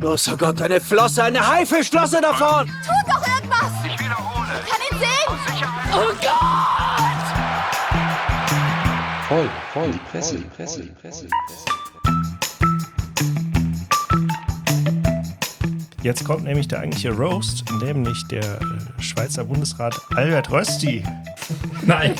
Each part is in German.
Großer Gott, eine Flosse, eine Haifischflosse davon! Tut doch irgendwas! Ich wiederhole. Ich kann ihn sehen! Aus Sicherheit. Oh Gott! Voll, die Presse. Jetzt kommt nämlich der eigentliche Roast, nämlich der Schweizer Bundesrat Albert Rösti. Nein,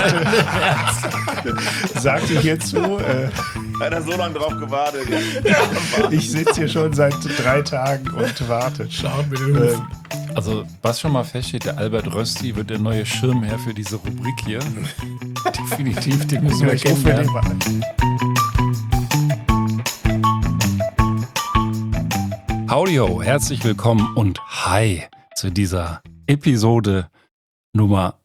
sagte hierzu. Hat er so lange drauf gewartet. Ich sitze hier schon seit 3 Tagen und warte. Schaut mit dem Also, was schon mal feststeht, der Albert Rösti wird der neue Schirmherr für diese Rubrik hier. Definitiv, den müssen wir Ich rufe den kennenlernen. mal an. Howdy ho, herzlich willkommen und hi zu dieser Episode Nummer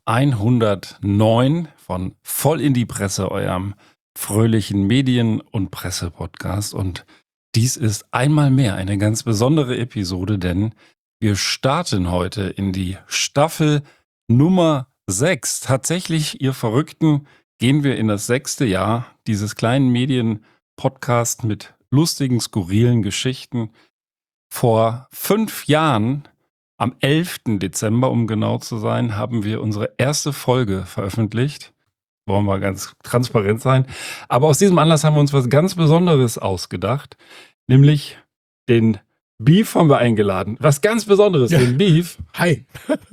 109 von Voll in die Presse, eurem fröhlichen Medien- und Presse-Podcast. Und dies ist einmal mehr eine ganz besondere Episode, denn wir starten heute in die Staffel Nummer 6. Tatsächlich, ihr Verrückten, gehen wir in das 6. Jahr dieses kleinen Medien-Podcasts mit lustigen, skurrilen Geschichten. Vor 5 Jahren, am 11. Dezember, um genau zu sein, haben wir unsere erste Folge veröffentlicht. Wollen wir ganz transparent sein. Aber aus diesem Anlass haben wir uns was ganz Besonderes ausgedacht. Nämlich den Beef haben wir eingeladen. Was ganz Besonderes, den Beef. Hi.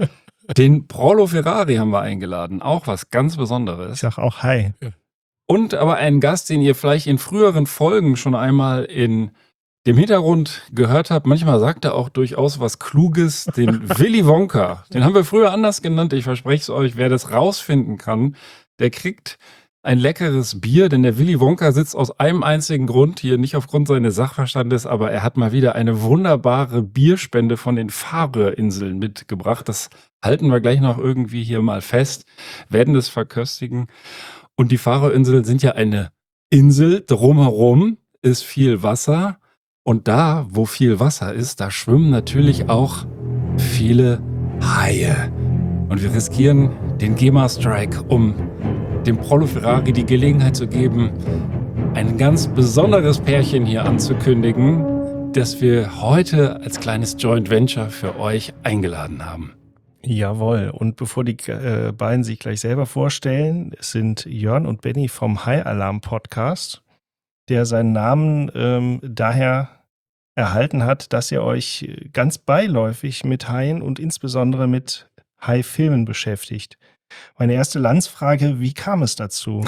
Den Prolo Ferrari haben wir eingeladen. Auch was ganz Besonderes. Ich sag auch Hi. Und aber einen Gast, den ihr vielleicht in früheren Folgen schon einmal in dem Hintergrund gehört habt. Manchmal sagt er auch durchaus was Kluges, den Willy Wonka. Den haben wir früher anders genannt. Ich verspreche es euch, wer das rausfinden kann, der kriegt ein leckeres Bier, denn der Willy Wonka sitzt aus einem einzigen Grund hier, nicht aufgrund seines Sachverstandes, aber er hat mal wieder eine wunderbare Bierspende von den Färöerinseln mitgebracht. Das halten wir gleich noch irgendwie hier mal fest, werden das verköstigen. Und die Färöerinseln sind ja eine Insel, drumherum ist viel Wasser. Und da, wo viel Wasser ist, da schwimmen natürlich auch viele Haie. Und wir riskieren den GEMA-Strike, um dem Prolo Ferrari die Gelegenheit zu geben, ein ganz besonderes Pärchen hier anzukündigen, das wir heute als kleines Joint Venture für euch eingeladen haben. Jawohl. Und bevor die beiden sich gleich selber vorstellen, es sind Jörn und Benny vom High Alarm Podcast, der seinen Namen daher erhalten hat, dass ihr euch ganz beiläufig mit Haien und insbesondere mit Hai-Filmen beschäftigt. Meine erste Landsfrage, wie kam es dazu?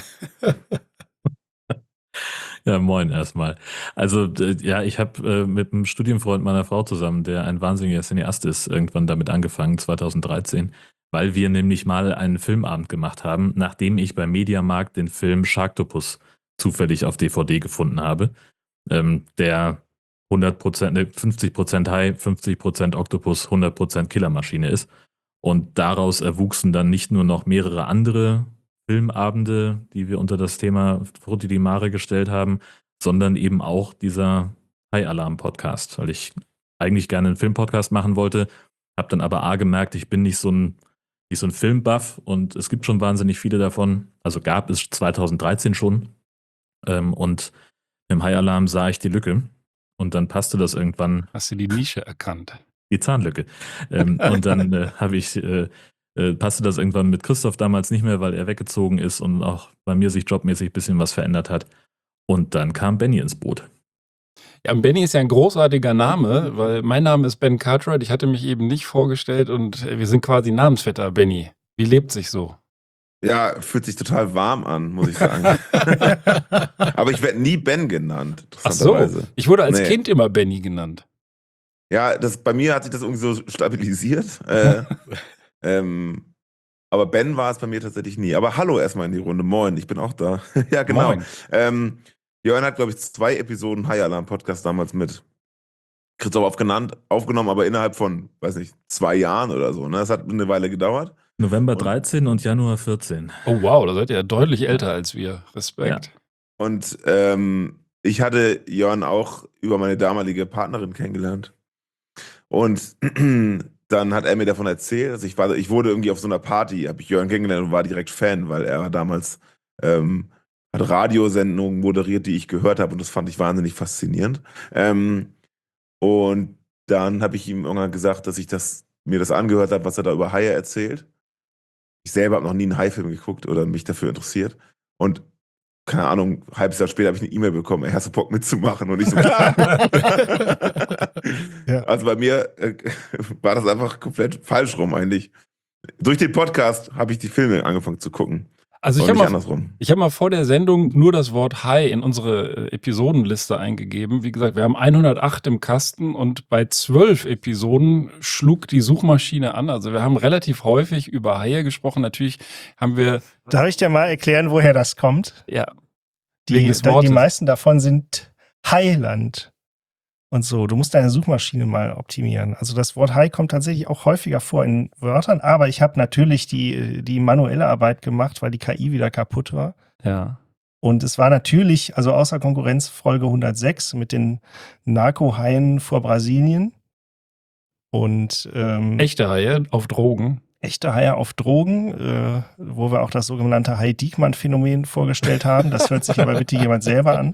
Ja, moin erstmal. Also, ich habe mit einem Studienfreund meiner Frau zusammen, der ein wahnsinniger Cineast ist, irgendwann damit angefangen, 2013, weil wir nämlich mal einen Filmabend gemacht haben, nachdem ich beim Mediamarkt den Film Sharktopus zufällig auf DVD gefunden habe, der 100%, 50% Hai, 50% Oktopus, 100% Killermaschine ist. Und daraus erwuchsen dann nicht nur noch mehrere andere Filmabende, die wir unter das Thema Frutti di Mare gestellt haben, sondern eben auch dieser High-Alarm-Podcast, weil ich eigentlich gerne einen Filmpodcast machen wollte, habe dann aber gemerkt, ich bin nicht so ein Filmbuff und es gibt schon wahnsinnig viele davon, also gab es 2013 schon, und im High-Alarm sah ich die Lücke und dann passte das irgendwann. Hast du die Nische erkannt? Die Zahnlücke. Und dann passte das irgendwann mit Christoph damals nicht mehr, weil er weggezogen ist und auch bei mir sich jobmäßig ein bisschen was verändert hat. Und dann kam Benny ins Boot. Ja, Benny ist ja ein großartiger Name, weil mein Name ist Ben Cartwright. Ich hatte mich eben nicht vorgestellt und wir sind quasi Namensvetter, Benny. Wie lebt sich so? Ja, fühlt sich total warm an, muss ich sagen. Aber ich werde nie Ben genannt. Ach so, interessanterweise. ich wurde als Nee. Kind immer Benny genannt. Ja, bei mir hat sich das irgendwie so stabilisiert. Aber Ben war es bei mir tatsächlich nie. Aber hallo erstmal in die Runde. Moin, ich bin auch da. Ja, genau. Moin. Jörn hat, glaube ich, 2 Episoden High Alarm Podcast damals mit Christoph aufgenommen, aber innerhalb von, weiß nicht, 2 Jahren oder so. Ne? Das hat eine Weile gedauert. November 13 und Januar 14. Oh wow, da seid ihr ja deutlich älter als wir. Respekt. Und ich hatte Jörn auch über meine damalige Partnerin kennengelernt. Und dann hat er mir davon erzählt, also ich wurde irgendwie auf so einer Party, habe ich Jörn kennengelernt und war direkt Fan, weil er damals hat Radiosendungen moderiert, die ich gehört habe und das fand ich wahnsinnig faszinierend. Und dann habe ich ihm irgendwann gesagt, dass ich mir das angehört habe, was er da über Haie erzählt. Ich selber habe noch nie einen Hai-Film geguckt oder mich dafür interessiert. Und keine Ahnung, ein halbes Jahr später habe ich eine E-Mail bekommen, ey, hast du Bock mitzumachen? Und ich so, klar. Ja. Also bei mir war das einfach komplett falsch rum eigentlich. Durch den Podcast habe ich die Filme angefangen zu gucken. Also Und nicht andersrum. ich hab mal vor der Sendung nur das Wort Hai in unsere Episodenliste eingegeben. Wie gesagt, wir haben 108 im Kasten und bei 12 Episoden schlug die Suchmaschine an. Also wir haben relativ häufig über Haie gesprochen. Natürlich haben wir, Darf ich dir mal erklären, woher das kommt? ja, wegen des Die Wortes. meisten davon sind Hailand und so. Du musst deine Suchmaschine mal optimieren. Also das Wort Hai kommt tatsächlich auch häufiger vor in Wörtern, aber ich habe natürlich die manuelle Arbeit gemacht, weil die KI wieder kaputt war. Ja. Und es war natürlich, also außer Konkurrenz Folge 106 mit den Narko-Haien vor Brasilien und Echte Haie auf Drogen. echte Haie auf Drogen, wo wir auch das sogenannte Hai-Diekmann-Phänomen vorgestellt haben. Das hört sich aber bitte jemand selber an.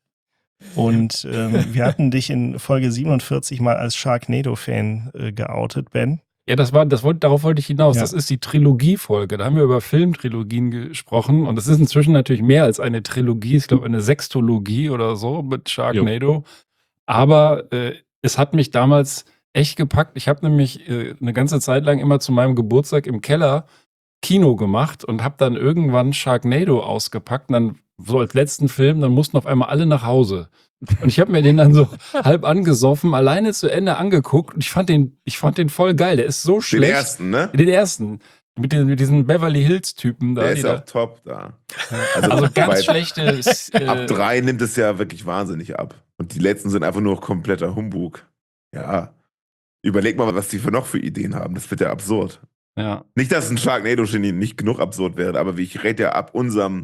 Und wir hatten dich in Folge 47 mal als Sharknado-Fan geoutet, Ben. Ja, darauf wollte ich hinaus. Ja. Das ist die Trilogiefolge. Da haben wir über Filmtrilogien gesprochen. Und es ist inzwischen natürlich mehr als eine Trilogie. Ich glaube, eine Sextologie oder so mit Sharknado. Aber es hat mich damals echt gepackt. Ich habe nämlich eine ganze Zeit lang immer zu meinem Geburtstag im Keller Kino gemacht und habe dann irgendwann Sharknado ausgepackt. Und dann so als letzten Film, dann mussten auf einmal alle nach Hause. Und ich habe mir den dann so halb angesoffen, alleine zu Ende angeguckt und ich fand den voll geil. Der ist so Den schlecht. ersten, ne? Den ersten. Mit diesen Beverly Hills Typen da. Der die ist da auch top da. also ganz bei- schlechte. Ab 3 nimmt es ja wirklich wahnsinnig ab. Und die letzten sind einfach nur kompletter Humbug. Ja. Überleg mal, was die noch für Ideen haben. Das wird ja absurd. Ja. Nicht, dass ein Sharknado-Genie nicht genug absurd wäre, aber ich rede ja ab unserem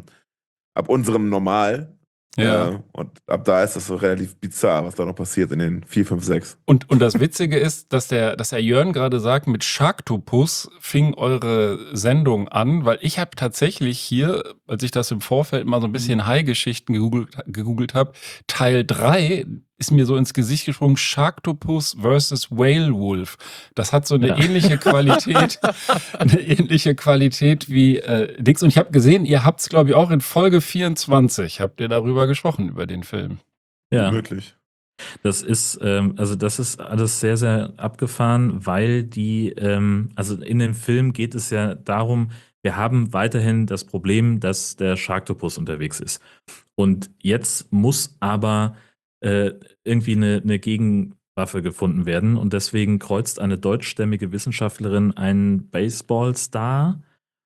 Normal. Ja. Und ab da ist das so relativ bizarr, was da noch passiert in den 4, 5, 6. Und das Witzige ist, dass der Jörn gerade sagt, mit Sharktopus fing eure Sendung an, weil ich habe tatsächlich hier, als ich das im Vorfeld mal so ein bisschen Hai-Geschichten gegoogelt habe, Teil 3 ist mir so ins Gesicht gesprungen, Sharktopus versus Whale Wolf. Das hat so eine ähnliche Qualität, wie Dix. Und ich habe gesehen, ihr habt es, glaube ich, auch in Folge 24, habt ihr darüber gesprochen, über den Film. Ja, Wirklich. das ist alles sehr, sehr abgefahren, weil also in dem Film geht es ja darum, wir haben weiterhin das Problem, dass der Sharktopus unterwegs ist. Und jetzt muss aber irgendwie eine Gegenwaffe gefunden werden. Und deswegen kreuzt eine deutschstämmige Wissenschaftlerin einen Baseballstar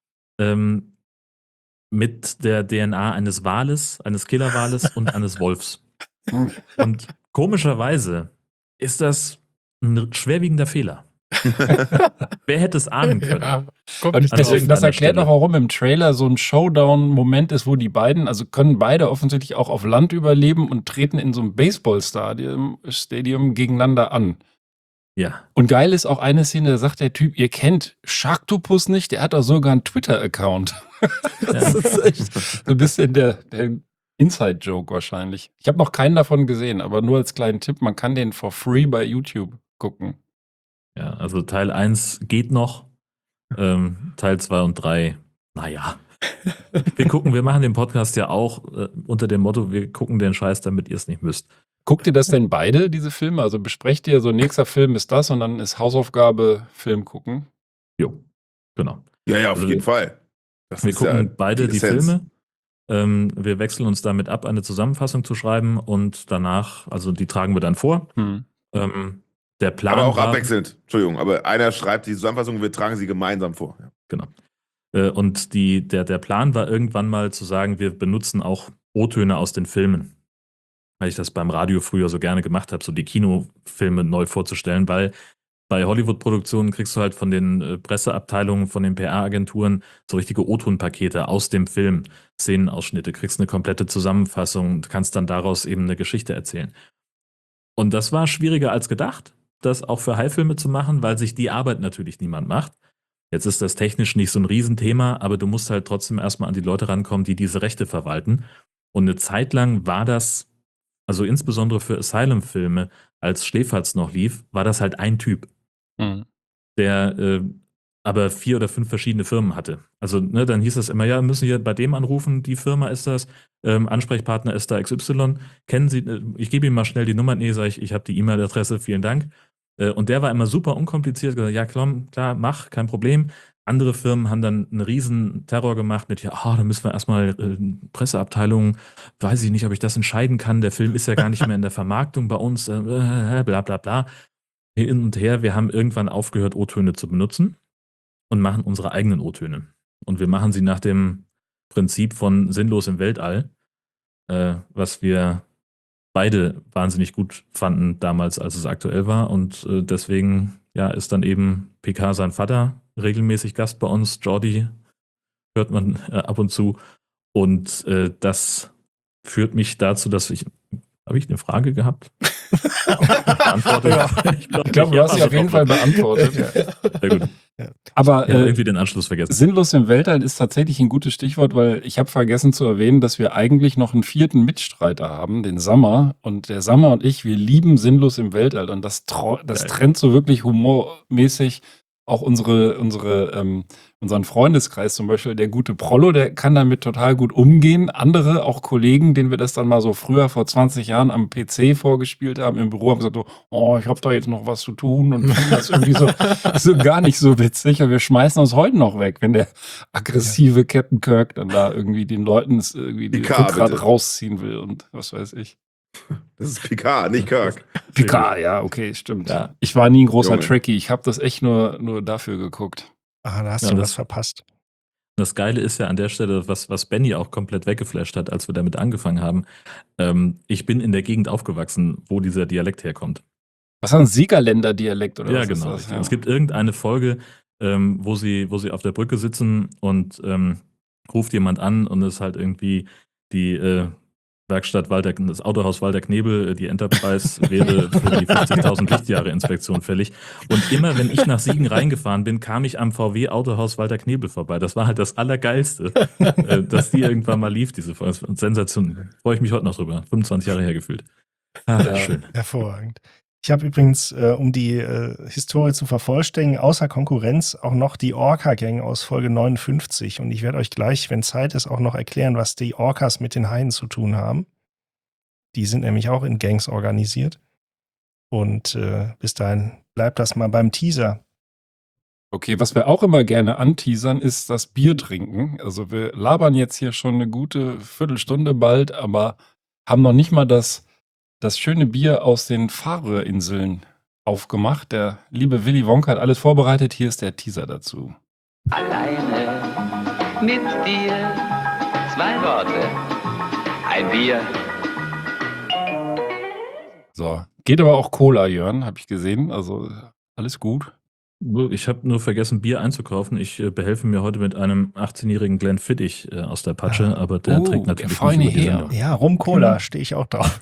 mit der DNA eines Wales, eines Killerwales und eines Wolfs. Und komischerweise ist das ein schwerwiegender Fehler. Wer hätte es ahnen können? Ja. Kommt Und an das irgendeiner erklärt Stelle. auch, warum im Trailer so ein Showdown-Moment ist, wo die beiden, also können beide offensichtlich auch auf Land überleben und treten in so einem Baseballstadium gegeneinander an. Ja. Und geil ist auch eine Szene, da sagt der Typ, ihr kennt Sharktopus nicht, der hat auch sogar einen Twitter-Account. Das ist echt so ein bisschen der Inside-Joke wahrscheinlich. Ich habe noch keinen davon gesehen, aber nur als kleinen Tipp, man kann den for free bei YouTube gucken. Ja, also Teil 1 geht noch. Teil 2 und 3, naja. Wir machen den Podcast ja auch unter dem Motto, wir gucken den Scheiß, damit ihr es nicht müsst. Guckt ihr das denn beide, diese Filme? Also besprecht ihr so, nächster Film ist das und dann ist Hausaufgabe Film gucken? Jo, genau. Ja, auf Also, jeden Fall. Das Wir ist ja gucken beide die Essenz. Filme. Wir wechseln uns damit ab, eine Zusammenfassung zu schreiben und danach, also die tragen wir dann vor. Der Plan Aber auch war, abwechselnd. Entschuldigung, aber einer schreibt die Zusammenfassung, wir tragen sie gemeinsam vor. Ja. Genau. Und der Plan war irgendwann mal zu sagen, wir benutzen auch O-Töne aus den Filmen. Weil ich das beim Radio früher so gerne gemacht habe, so die Kinofilme neu vorzustellen, weil bei Hollywood-Produktionen kriegst du halt von den Presseabteilungen, von den PR-Agenturen so richtige O-Ton-Pakete aus dem Film, Szenenausschnitte, kriegst eine komplette Zusammenfassung, kannst dann daraus eben eine Geschichte erzählen. Und das war schwieriger als gedacht, das auch für Hai-Filme zu machen, weil sich die Arbeit natürlich niemand macht. Jetzt ist das technisch nicht so ein Riesenthema, aber du musst halt trotzdem erstmal an die Leute rankommen, die diese Rechte verwalten. Und eine Zeit lang war das, Also insbesondere für Asylum-Filme, als Schläferz noch lief, war das halt ein Typ, der aber 4 oder 5 verschiedene Firmen hatte. Also ne, dann hieß es immer, ja, müssen wir bei dem anrufen, die Firma ist das, Ansprechpartner ist da XY, kennen Sie, ich gebe Ihnen mal schnell die Nummer, nee, sage ich habe die E-Mail-Adresse, vielen Dank. Und der war immer super unkompliziert, gesagt, ja klar, mach, kein Problem. Andere Firmen haben dann einen riesen Terror gemacht mit, ja, da müssen wir erstmal Presseabteilung, weiß ich nicht, ob ich das entscheiden kann, der Film ist ja gar nicht mehr in der Vermarktung bei uns, bla bla bla. Hin und her, wir haben irgendwann aufgehört, O-Töne zu benutzen und machen unsere eigenen O-Töne. Und wir machen sie nach dem Prinzip von Sinnlos im Weltall, was wir beide wahnsinnig gut fanden damals, als es aktuell war. Und deswegen ja, ist dann eben PK sein Vater regelmäßig Gast bei uns. Jordi hört man ab und zu. Und das führt mich dazu, dass habe ich eine Frage gehabt? Beantwortet? Ja. Ich glaube, du hast sie auf jeden Fall beantwortet. Sehr gut. Aber Ich habe irgendwie den Anschluss vergessen. Sinnlos im Weltall ist tatsächlich ein gutes Stichwort, weil ich habe vergessen zu erwähnen, dass wir eigentlich noch einen 4. Mitstreiter haben, den Sammer. Und der Sammer und ich, wir lieben Sinnlos im Weltall. Und das trennt so wirklich humormäßig auch unseren Freundeskreis zum Beispiel. Der gute Prollo, der kann damit total gut umgehen. Andere, auch Kollegen, denen wir das dann mal so früher vor 20 Jahren am PC vorgespielt haben, im Büro, haben gesagt, oh, ich habe da jetzt noch was zu tun und finden das irgendwie so gar nicht so witzig. Und wir schmeißen uns heute noch weg, wenn der aggressive Captain Kirk dann da irgendwie den Leuten irgendwie die Rückgrat rausziehen will und was weiß ich. Das ist Picard, nicht Kirk. Picard, ja, okay, stimmt. Ja. Ich war nie ein großer Junge. Trekkie. Ich habe das echt nur dafür geguckt. Ah, da hast Ja, du das- was verpasst. Das Geile ist ja an der Stelle, was Benny auch komplett weggeflasht hat, als wir damit angefangen haben. Ich bin in der Gegend aufgewachsen, wo dieser Dialekt herkommt. Was ist ein Siegerländer-Dialekt oder Ja, was genau. ist das? Ja. Es gibt irgendeine Folge, wo sie auf der Brücke sitzen und ruft jemand an und es ist halt irgendwie die Werkstatt das Autohaus Walter Knebel, die Enterprise wäre für die 50.000 Lichtjahre-Inspektion fällig. Und immer, wenn ich nach Siegen reingefahren bin, kam ich am VW-Autohaus Walter Knebel vorbei. Das war halt das Allergeilste, dass die irgendwann mal lief, diese Folge. Sensation. Freue ich mich heute noch drüber. 25 Jahre her gefühlt. Ach, Ja. schön. Hervorragend. Ich habe übrigens, um die Historie zu vervollständigen, außer Konkurrenz auch noch die Orca-Gang aus Folge 59. Und ich werde euch gleich, wenn Zeit ist, auch noch erklären, was die Orcas mit den Haien zu tun haben. Die sind nämlich auch in Gangs organisiert. Und bis dahin bleibt das mal beim Teaser. Okay, was wir auch immer gerne anteasern, ist das Bier trinken. Also wir labern jetzt hier schon eine gute Viertelstunde bald, aber haben noch nicht mal das schöne Bier aus den Färöerinseln aufgemacht. Der liebe Willy Wonka hat alles vorbereitet. Hier ist der Teaser dazu. Alleine mit dir. 2 Worte. Ein Bier. So, geht aber auch Cola, Jörn, habe ich gesehen. Also alles gut. Ich habe nur vergessen, Bier einzukaufen. Ich behelfe mir heute mit einem 18-jährigen Glenfiddich aus der Patsche, aber der Oh, trägt der natürlich feine nicht über die Herr. Sendung. Ja, Rum-Cola stehe ich auch drauf.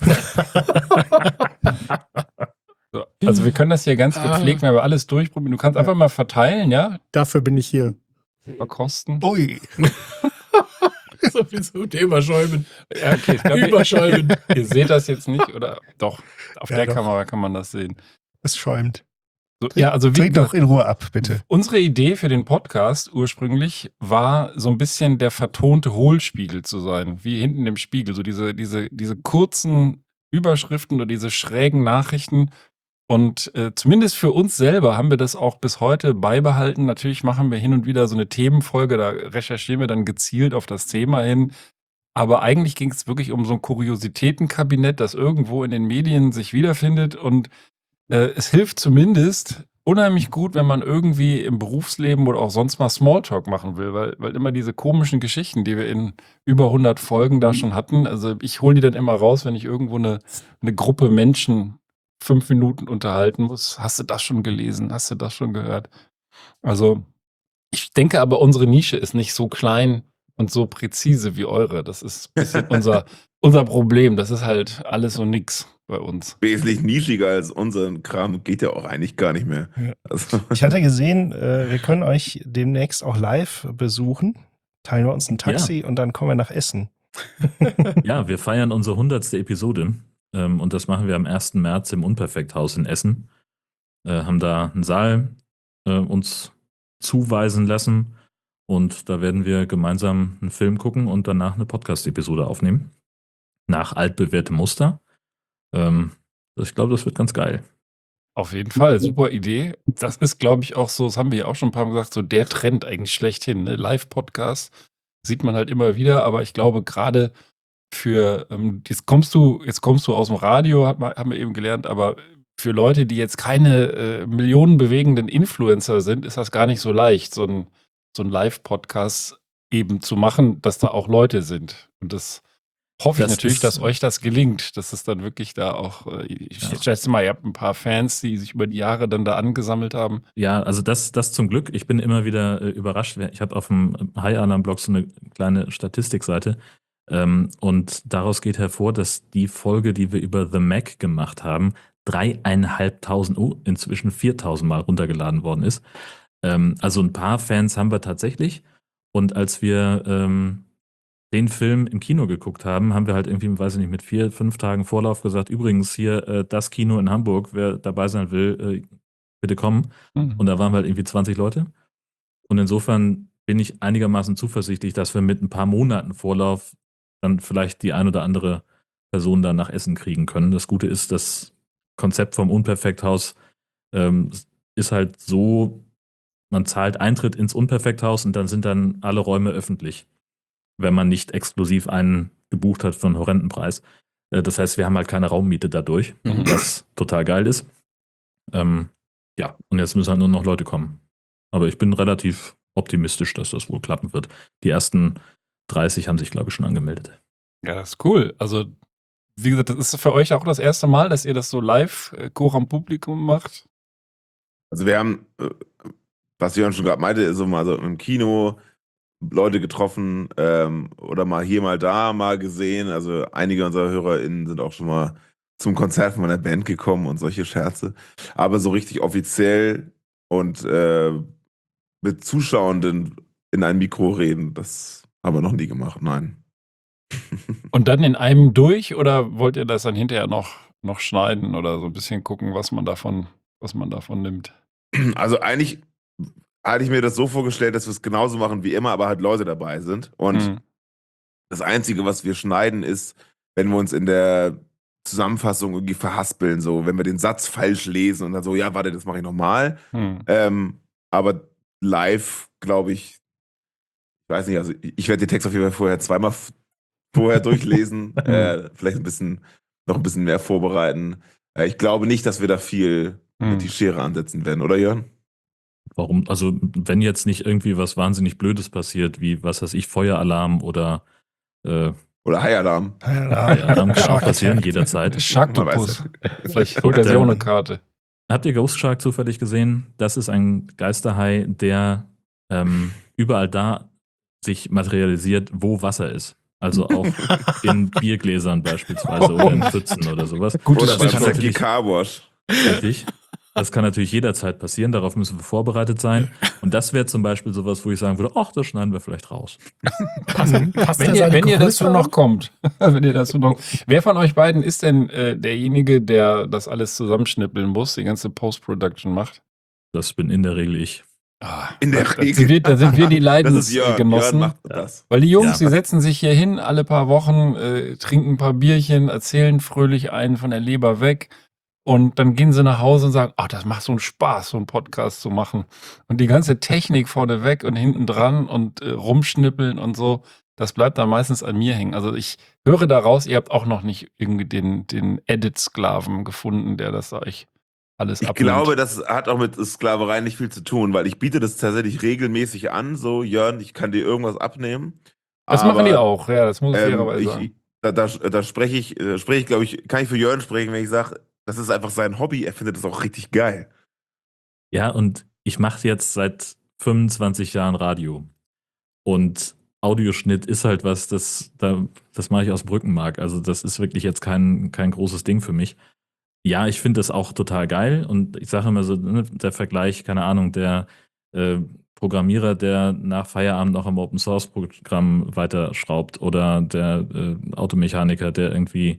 So, also wir können das hier ganz gepflegt, wenn wir alles durchprobieren. Du kannst einfach mal verteilen, ja? Dafür bin ich hier. Verkosten. Ui. Sowieso Thema Schäumen. Ja, okay, ich glaub, Überschäumen. ihr seht das jetzt nicht, oder? Doch, auf Ja, der doch. Kamera kann man das sehen. Es schäumt. So, ja, also wie Trink doch in Ruhe ab, bitte. unsere Idee für den Podcast ursprünglich war, so ein bisschen der vertonte Hohlspiegel zu sein, wie hinten im Spiegel, so diese kurzen Überschriften oder diese schrägen Nachrichten. Und zumindest für uns selber haben wir das auch bis heute beibehalten. Natürlich machen wir hin und wieder so eine Themenfolge, da recherchieren wir dann gezielt auf das Thema hin. Aber eigentlich ging es wirklich um so ein Kuriositätenkabinett, das irgendwo in den Medien sich wiederfindet. Und es hilft zumindest unheimlich gut, wenn man irgendwie im Berufsleben oder auch sonst mal Smalltalk machen will, weil immer diese komischen Geschichten, die wir in über 100 Folgen da schon hatten, also ich hole die dann immer raus, wenn ich irgendwo eine Gruppe Menschen 5 Minuten unterhalten muss. Hast du das schon gelesen? Hast du das schon gehört? Also ich denke aber, unsere Nische ist nicht so klein und so präzise wie eure. Das ist ein bisschen unser Problem. Das ist halt alles so nix bei uns. Wesentlich nischiger als unseren Kram geht ja auch eigentlich gar nicht mehr. Ja. Also, Ich hatte gesehen, wir können euch demnächst auch live besuchen. Teilen wir uns ein Taxi und dann kommen wir nach Essen. Ja, wir feiern unsere 100. Episode. Und das machen wir am 1. März im Unperfekthaus in Essen. Haben da einen Saal uns zuweisen lassen. Und da werden wir gemeinsam einen Film gucken und danach eine Podcast-Episode aufnehmen. Nach altbewährtem Muster. Ich glaube, das wird ganz geil. Auf jeden Fall, super Idee. Das ist, glaube ich, auch so, das haben wir ja auch schon ein paar Mal gesagt, so der Trend eigentlich schlechthin. Ne? Live-Podcast sieht man halt immer wieder, aber ich glaube gerade für, jetzt kommst du aus dem Radio, haben wir eben gelernt, aber für Leute, die jetzt keine millionenbewegenden Influencer sind, ist das gar nicht so leicht, so ein Live-Podcast eben zu machen, dass da auch Leute sind. Und das hoffe ich Das natürlich, ist- dass euch das gelingt, dass es dann wirklich da auch, ich schätze mal, ihr habt ein paar Fans, die sich über die Jahre dann da angesammelt haben. Ja, also das zum Glück. Ich bin immer wieder überrascht. Ich habe auf dem High Alarm Blog so eine kleine Statistikseite. Und daraus geht hervor, dass die Folge, die wir über The Mac gemacht haben, 3.500, inzwischen 4.000 Mal runtergeladen worden ist. Also ein paar Fans haben wir tatsächlich. Und als wir den Film im Kino geguckt haben, haben wir halt irgendwie, weiß ich nicht, mit 4-5 Tagen Vorlauf gesagt, übrigens hier das Kino in Hamburg, wer dabei sein will, bitte kommen. Und da waren halt irgendwie 20 Leute. Und insofern bin ich einigermaßen zuversichtlich, dass wir mit ein paar Monaten Vorlauf dann vielleicht die ein oder andere Person da nach Essen kriegen können. Das Gute ist, das Konzept vom Unperfekthaus ist halt so, man zahlt Eintritt ins Unperfekthaus und dann sind dann alle Räume öffentlich, wenn man nicht exklusiv einen gebucht hat für einen horrenden Preis. Das heißt, wir haben halt keine Raummiete dadurch, was total geil ist. Ja, und jetzt müssen halt nur noch Leute kommen. Aber ich bin relativ optimistisch, dass das wohl klappen wird. Die ersten 30 haben sich, glaube ich, schon angemeldet. Ja, das ist cool. Also, wie gesagt, das ist für euch auch das erste Mal, dass ihr das so live Coram Publikum macht. Also wir haben, was Jörn schon gerade meinte, so mal so im Kino Leute getroffen oder mal hier, mal da, mal gesehen. Also einige unserer HörerInnen sind auch schon mal zum Konzert von meiner Band gekommen und solche Scherze. Aber so richtig offiziell und mit Zuschauenden in ein Mikro reden, das haben wir noch nie gemacht, nein. Und dann in einem durch oder wollt ihr das dann hinterher noch schneiden oder so ein bisschen gucken, was man davon nimmt? Also eigentlich hatte ich mir das so vorgestellt, dass wir es genauso machen wie immer, aber halt Leute dabei sind. Und das Einzige, was wir schneiden, ist, wenn wir uns in der Zusammenfassung irgendwie verhaspeln, so, wenn wir den Satz falsch lesen und dann so, ja, warte, das mache ich nochmal. Aber live, glaube ich weiß nicht, also ich werde den Text auf jeden Fall zweimal vorher durchlesen, vielleicht noch ein bisschen mehr vorbereiten. Ich glaube nicht, dass wir da viel mit die Schere ansetzen werden, oder Jörn? Warum? Also, wenn jetzt nicht irgendwie was wahnsinnig Blödes passiert, wie, was weiß ich, Feueralarm oder High-Alarm. High-Alarm kann auch passieren, jederzeit. Sharktopus. Vielleicht holt er sich auch eine Karte. Habt ihr Ghost Shark zufällig gesehen? Das ist ein Geisterhai, der überall da sich materialisiert, wo Wasser ist. Also auch in Biergläsern beispielsweise oder in Pfützen oder sowas. Oder Das beim kann natürlich- Car-Wash. Richtig. Das kann natürlich jederzeit passieren, darauf müssen wir vorbereitet sein. Und das wäre zum Beispiel sowas, wo ich sagen würde, ach, das schneiden wir vielleicht raus. Wenn ihr dazu noch kommt. Wer von euch beiden ist denn derjenige, der das alles zusammenschnippeln muss, die ganze Post-Production macht? Das bin in der Regel ich. In der Da Regel. sind wir die Das ist Jörn. Jörn Leidensgenossen. macht das. Weil die Jungs, Ja. die setzen sich hier hin alle paar Wochen, trinken ein paar Bierchen, erzählen fröhlich einen von der Leber weg und dann gehen sie nach Hause und sagen, ach, das macht so einen Spaß, so einen Podcast zu machen. Und die ganze Technik vorne weg und hinten dran und rumschnippeln und so, das bleibt dann meistens an mir hängen. Also ich höre daraus, ihr habt auch noch nicht irgendwie den Edit-Sklaven gefunden, der das euch alles Ich abnimmt. glaube, das hat auch mit Sklaverei nicht viel zu tun, weil ich biete das tatsächlich regelmäßig an, so, Jörn, ich kann dir irgendwas abnehmen. Das machen die auch, ja, das muss ich fairerweise sagen. Da spreche ich, glaube ich, kann ich für Jörn sprechen, wenn ich sage, das ist einfach sein Hobby, er findet das auch richtig geil. Ja, und ich mache jetzt seit 25 Jahren Radio. Und Audioschnitt ist halt was, das mache ich aus dem Rückenmark. Also das ist wirklich jetzt kein großes Ding für mich. Ja, ich finde das auch total geil. Und ich sage immer so, ne, der Vergleich, keine Ahnung, der Programmierer, der nach Feierabend noch am Open-Source-Programm weiterschraubt oder der Automechaniker, der irgendwie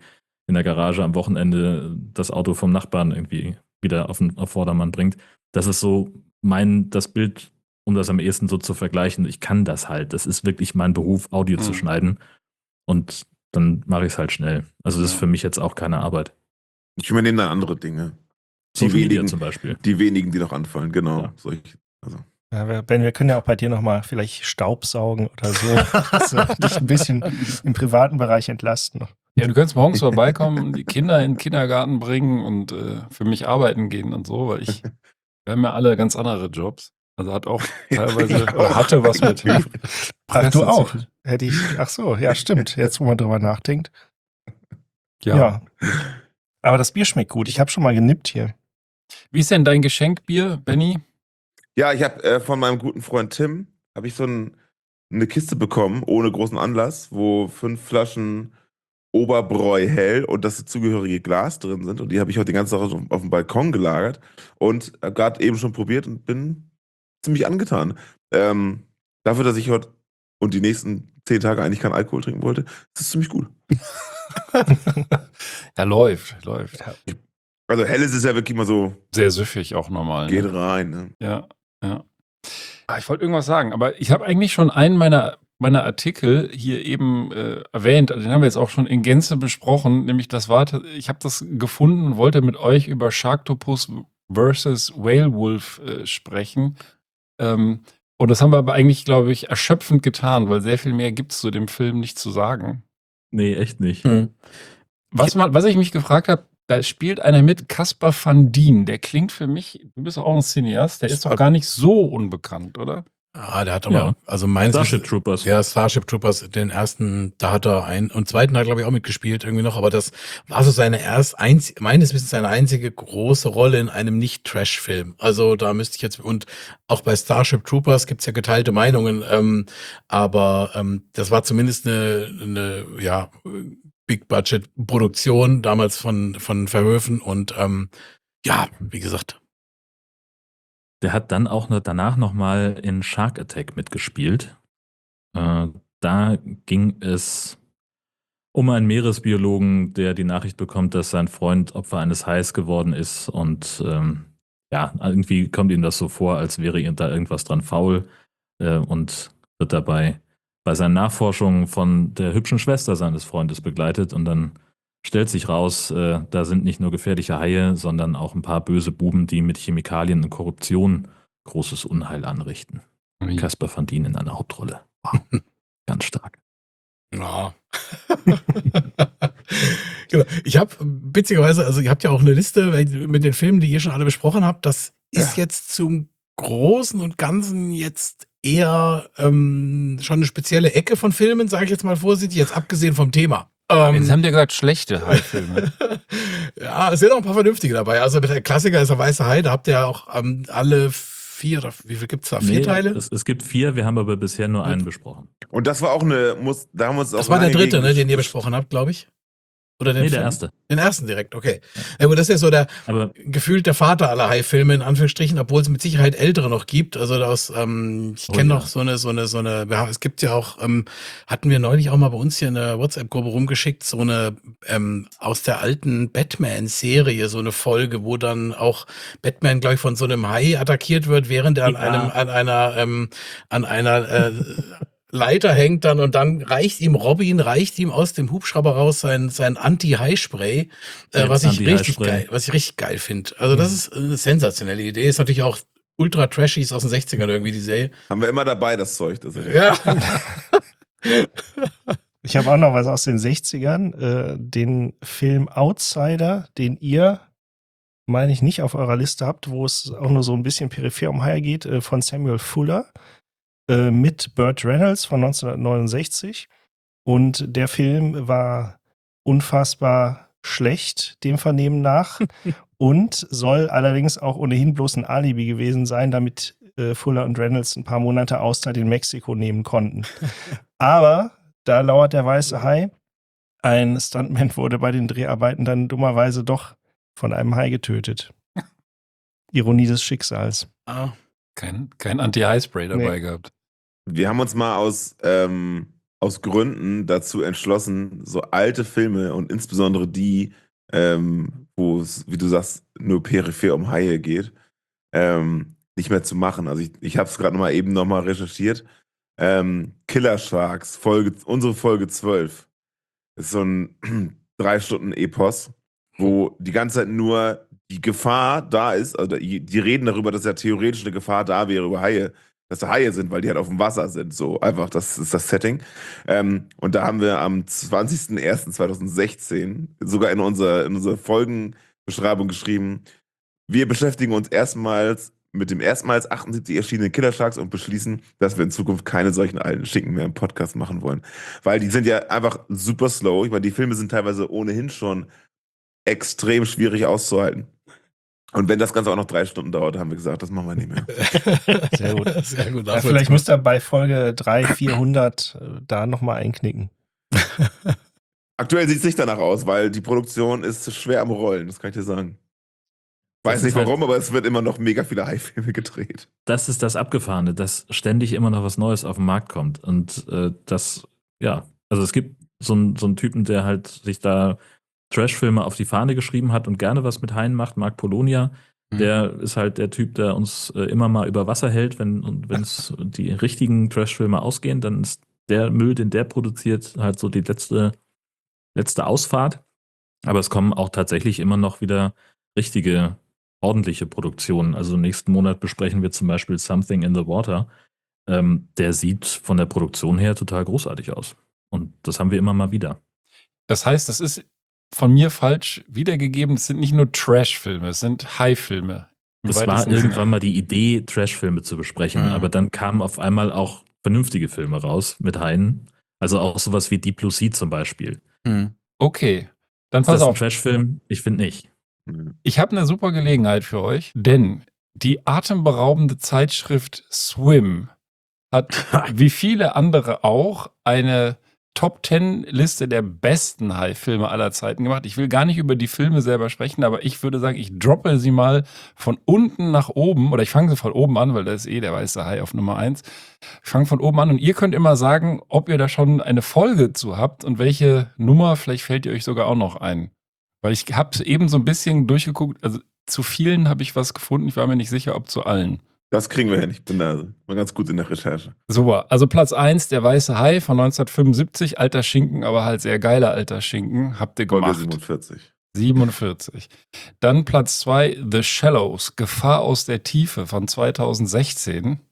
in der Garage am Wochenende das Auto vom Nachbarn irgendwie wieder auf Vordermann bringt. Das ist so das Bild, um das am ehesten so zu vergleichen. Ich kann das halt. Das ist wirklich mein Beruf, Audio zu schneiden. Und dann mache ich es halt schnell. Also das ist für mich jetzt auch keine Arbeit. Ich übernehme dann andere Dinge. Social Media zum Beispiel. Die wenigen, die noch anfallen, genau. Ja. Ja, Ben, wir können ja auch bei dir nochmal vielleicht Staubsaugen oder so. Also dich ein bisschen im privaten Bereich entlasten. Ja, du kannst morgens vorbeikommen, die Kinder in den Kindergarten bringen und für mich arbeiten gehen und so, weil wir haben ja alle ganz andere Jobs. Also hat auch teilweise, oder hatte was mit. Ach, du auch? Ach so, ja, stimmt. Jetzt, wo man drüber nachdenkt. Ja. Aber das Bier schmeckt gut. Ich habe schon mal genippt hier. Wie ist denn dein Geschenkbier, Benny? Ja, ich habe von meinem guten Freund Tim, habe ich so eine Kiste bekommen, ohne großen Anlass, wo 5 Flaschen Oberbräu hell und das dazugehörige Glas drin sind. Und die habe ich heute die ganze Sache auf dem Balkon gelagert und habe gerade eben schon probiert und bin ziemlich angetan. Dafür, dass ich heute und die nächsten 10 Tage eigentlich keinen Alkohol trinken wollte, ist es ziemlich gut. Ja, läuft. Also helles ist ja wirklich mal so, Sehr süffig auch normal. geht Ne? rein. Ne? Ja. Ich wollte irgendwas sagen, aber ich habe eigentlich schon einen meiner Artikel hier eben erwähnt, den haben wir jetzt auch schon in Gänze besprochen, nämlich ich habe das gefunden und wollte mit euch über Sharktopus versus Whale Wolf sprechen. Und das haben wir aber eigentlich, glaube ich, erschöpfend getan, weil sehr viel mehr gibt es zu dem Film nicht zu sagen. Nee, echt nicht. Was ich mich gefragt habe, da spielt einer mit, Caspar Van Dien. Der klingt für mich, du bist auch ein Cineast, der ist doch gar nicht so unbekannt, oder? Ah, der hat aber, also meins Starship Troopers. Ja, Starship Troopers, den ersten, da hat er und zweiten hat er, glaube ich, auch mitgespielt irgendwie noch, aber das war so meines Wissens seine einzige große Rolle in einem Nicht-Trash-Film. Also da müsste ich jetzt, und auch bei Starship Troopers gibt's ja geteilte Meinungen, aber das war zumindest eine Big-Budget-Produktion damals von Verhoeven und ja, wie gesagt. Der hat dann auch danach nochmal in Shark Attack mitgespielt. Da ging es um einen Meeresbiologen, der die Nachricht bekommt, dass sein Freund Opfer eines Hais geworden ist. Und irgendwie kommt ihm das so vor, als wäre ihm da irgendwas dran faul und wird dabei bei seinen Nachforschungen von der hübschen Schwester seines Freundes begleitet. Und dann stellt sich raus, da sind nicht nur gefährliche Haie, sondern auch ein paar böse Buben, die mit Chemikalien und Korruption großes Unheil anrichten. Caspar Van Dien in einer Hauptrolle. Wow. Ganz stark. Ja. Genau. Ich habe witzigerweise, also ihr habt ja auch eine Liste mit den Filmen, die ihr schon alle besprochen habt. Das ist jetzt zum Großen und Ganzen jetzt eher schon eine spezielle Ecke von Filmen, sage ich jetzt mal vorsichtig, jetzt abgesehen vom Thema. Jetzt haben die gesagt, schlechte Hai-Filme. Ja, es sind auch ein paar vernünftige dabei. Also der Klassiker ist der Weiße Hai, da habt ihr ja auch alle 4, oder wie viel gibt's da? 4 Teile? Es gibt 4, wir haben aber bisher nur einen besprochen. Und das war auch da haben wir uns auch Das war der lange dritte, gegen- ne, den ihr besprochen habt, glaube ich. Oder den Nee, der Film? erste. Den ersten direkt, okay. Ja, aber das ist ja so der Aber gefühlt der Vater aller Hai-Filme, in Anführungsstrichen, obwohl es mit Sicherheit ältere noch gibt. Also ich kenne ja. noch so eine, ja, es gibt ja auch, hatten wir neulich auch mal bei uns hier in der WhatsApp-Gruppe rumgeschickt, so eine aus der alten Batman-Serie, so eine Folge, wo dann auch Batman, glaube ich, von so einem Hai attackiert wird, während er an einer Leiter hängt dann und dann reicht ihm aus dem Hubschrauber raus sein Anti-Hai-Spray, was ich richtig geil finde. Also das ist eine sensationelle Idee. Ist natürlich auch ultra trashy, ist aus den 60ern irgendwie die Serie. Haben wir immer dabei, das Zeug. Ja. Ich habe auch noch was aus den 60ern, den Film Outsider, den ihr, meine ich, nicht auf eurer Liste habt, wo es auch nur so ein bisschen peripher um Haie geht, von Samuel Fuller mit Burt Reynolds von 1969. Und der Film war unfassbar schlecht, dem Vernehmen nach, und soll allerdings auch ohnehin bloß ein Alibi gewesen sein, damit Fuller und Reynolds ein paar Monate Auszeit in Mexiko nehmen konnten. Aber da lauert der weiße Hai. Ein Stuntman wurde bei den Dreharbeiten dann dummerweise doch von einem Hai getötet. Ironie des Schicksals. Ah. Kein Anti-Hai-Spray dabei gehabt. Wir haben uns mal aus aus Gründen dazu entschlossen, so alte Filme und insbesondere die, wo es, wie du sagst, nur peripher um Haie geht, nicht mehr zu machen. Also ich habe es gerade noch mal recherchiert. Killer Sharks, unsere Folge 12, ist so ein 3-Stunden-Epos, wo die ganze Zeit nur die Gefahr da ist, also die reden darüber, dass ja theoretisch eine Gefahr da wäre über Haie, dass da Haie sind, weil die halt auf dem Wasser sind, so einfach, das ist das Setting. Und da haben wir am 20.01.2016 sogar in unserer Folgenbeschreibung geschrieben, wir beschäftigen uns erstmals mit dem erstmals 78 erschienenen Killer Sharks und beschließen, dass wir in Zukunft keine solchen alten Schinken mehr im Podcast machen wollen. Weil die sind ja einfach super slow. Ich meine, die Filme sind teilweise ohnehin schon extrem schwierig auszuhalten. Und wenn das Ganze auch noch 3 Stunden dauert, haben wir gesagt, das machen wir nicht mehr. Sehr gut. Sehr gut. Ja, vielleicht müsst ihr bei Folge 300, 400 da nochmal einknicken. Aktuell sieht es nicht danach aus, weil die Produktion ist schwer am Rollen, das kann ich dir sagen. Weiß nicht warum, aber es wird immer noch mega viele Haifilme gedreht. Das ist das Abgefahrene, dass ständig immer noch was Neues auf den Markt kommt. Und also es gibt so einen Typen, der halt sich da Trashfilme auf die Fahne geschrieben hat und gerne was mit Haien macht, Marc Polonia. Der ist halt der Typ, der uns immer mal über Wasser hält, wenn es die richtigen Trashfilme ausgehen, dann ist der Müll, den der produziert, halt so die letzte Ausfahrt. Aber es kommen auch tatsächlich immer noch wieder richtige, ordentliche Produktionen. Also nächsten Monat besprechen wir zum Beispiel Something in the Water. Der sieht von der Produktion her total großartig aus. Und das haben wir immer mal wieder. Das heißt, das ist von mir falsch wiedergegeben. Es sind nicht nur Trash-Filme, es sind High-Filme. Es war irgendwann mal die Idee, Trash-Filme zu besprechen, aber dann kamen auf einmal auch vernünftige Filme raus mit Haien. Also auch sowas wie Deep Blue Sea zum Beispiel. Okay, dann Ist pass das ein auf. Trash-Film? Ich finde nicht. Ich habe eine super Gelegenheit für euch, denn die atemberaubende Zeitschrift Swim hat, wie viele andere auch, eine Top-10-Liste der besten Hai-Filme aller Zeiten gemacht. Ich will gar nicht über die Filme selber sprechen, aber ich würde sagen, ich droppe sie mal von unten nach oben, oder ich fange sie von oben an, weil da ist der weiße Hai auf Nummer 1. Ich fange von oben an und ihr könnt immer sagen, ob ihr da schon eine Folge zu habt und welche Nummer, vielleicht fällt ihr euch sogar auch noch ein. Weil ich habe eben so ein bisschen durchgeguckt, also zu vielen habe ich was gefunden, ich war mir nicht sicher, ob zu allen. Das kriegen wir hin. Ich bin da mal ganz gut in der Recherche. Super. Also Platz 1, der weiße Hai von 1975. Alter Schinken, aber halt sehr geiler alter Schinken. Habt ihr Folge gemacht. 47. 47. Dann Platz 2, The Shallows. Gefahr aus der Tiefe von 2016.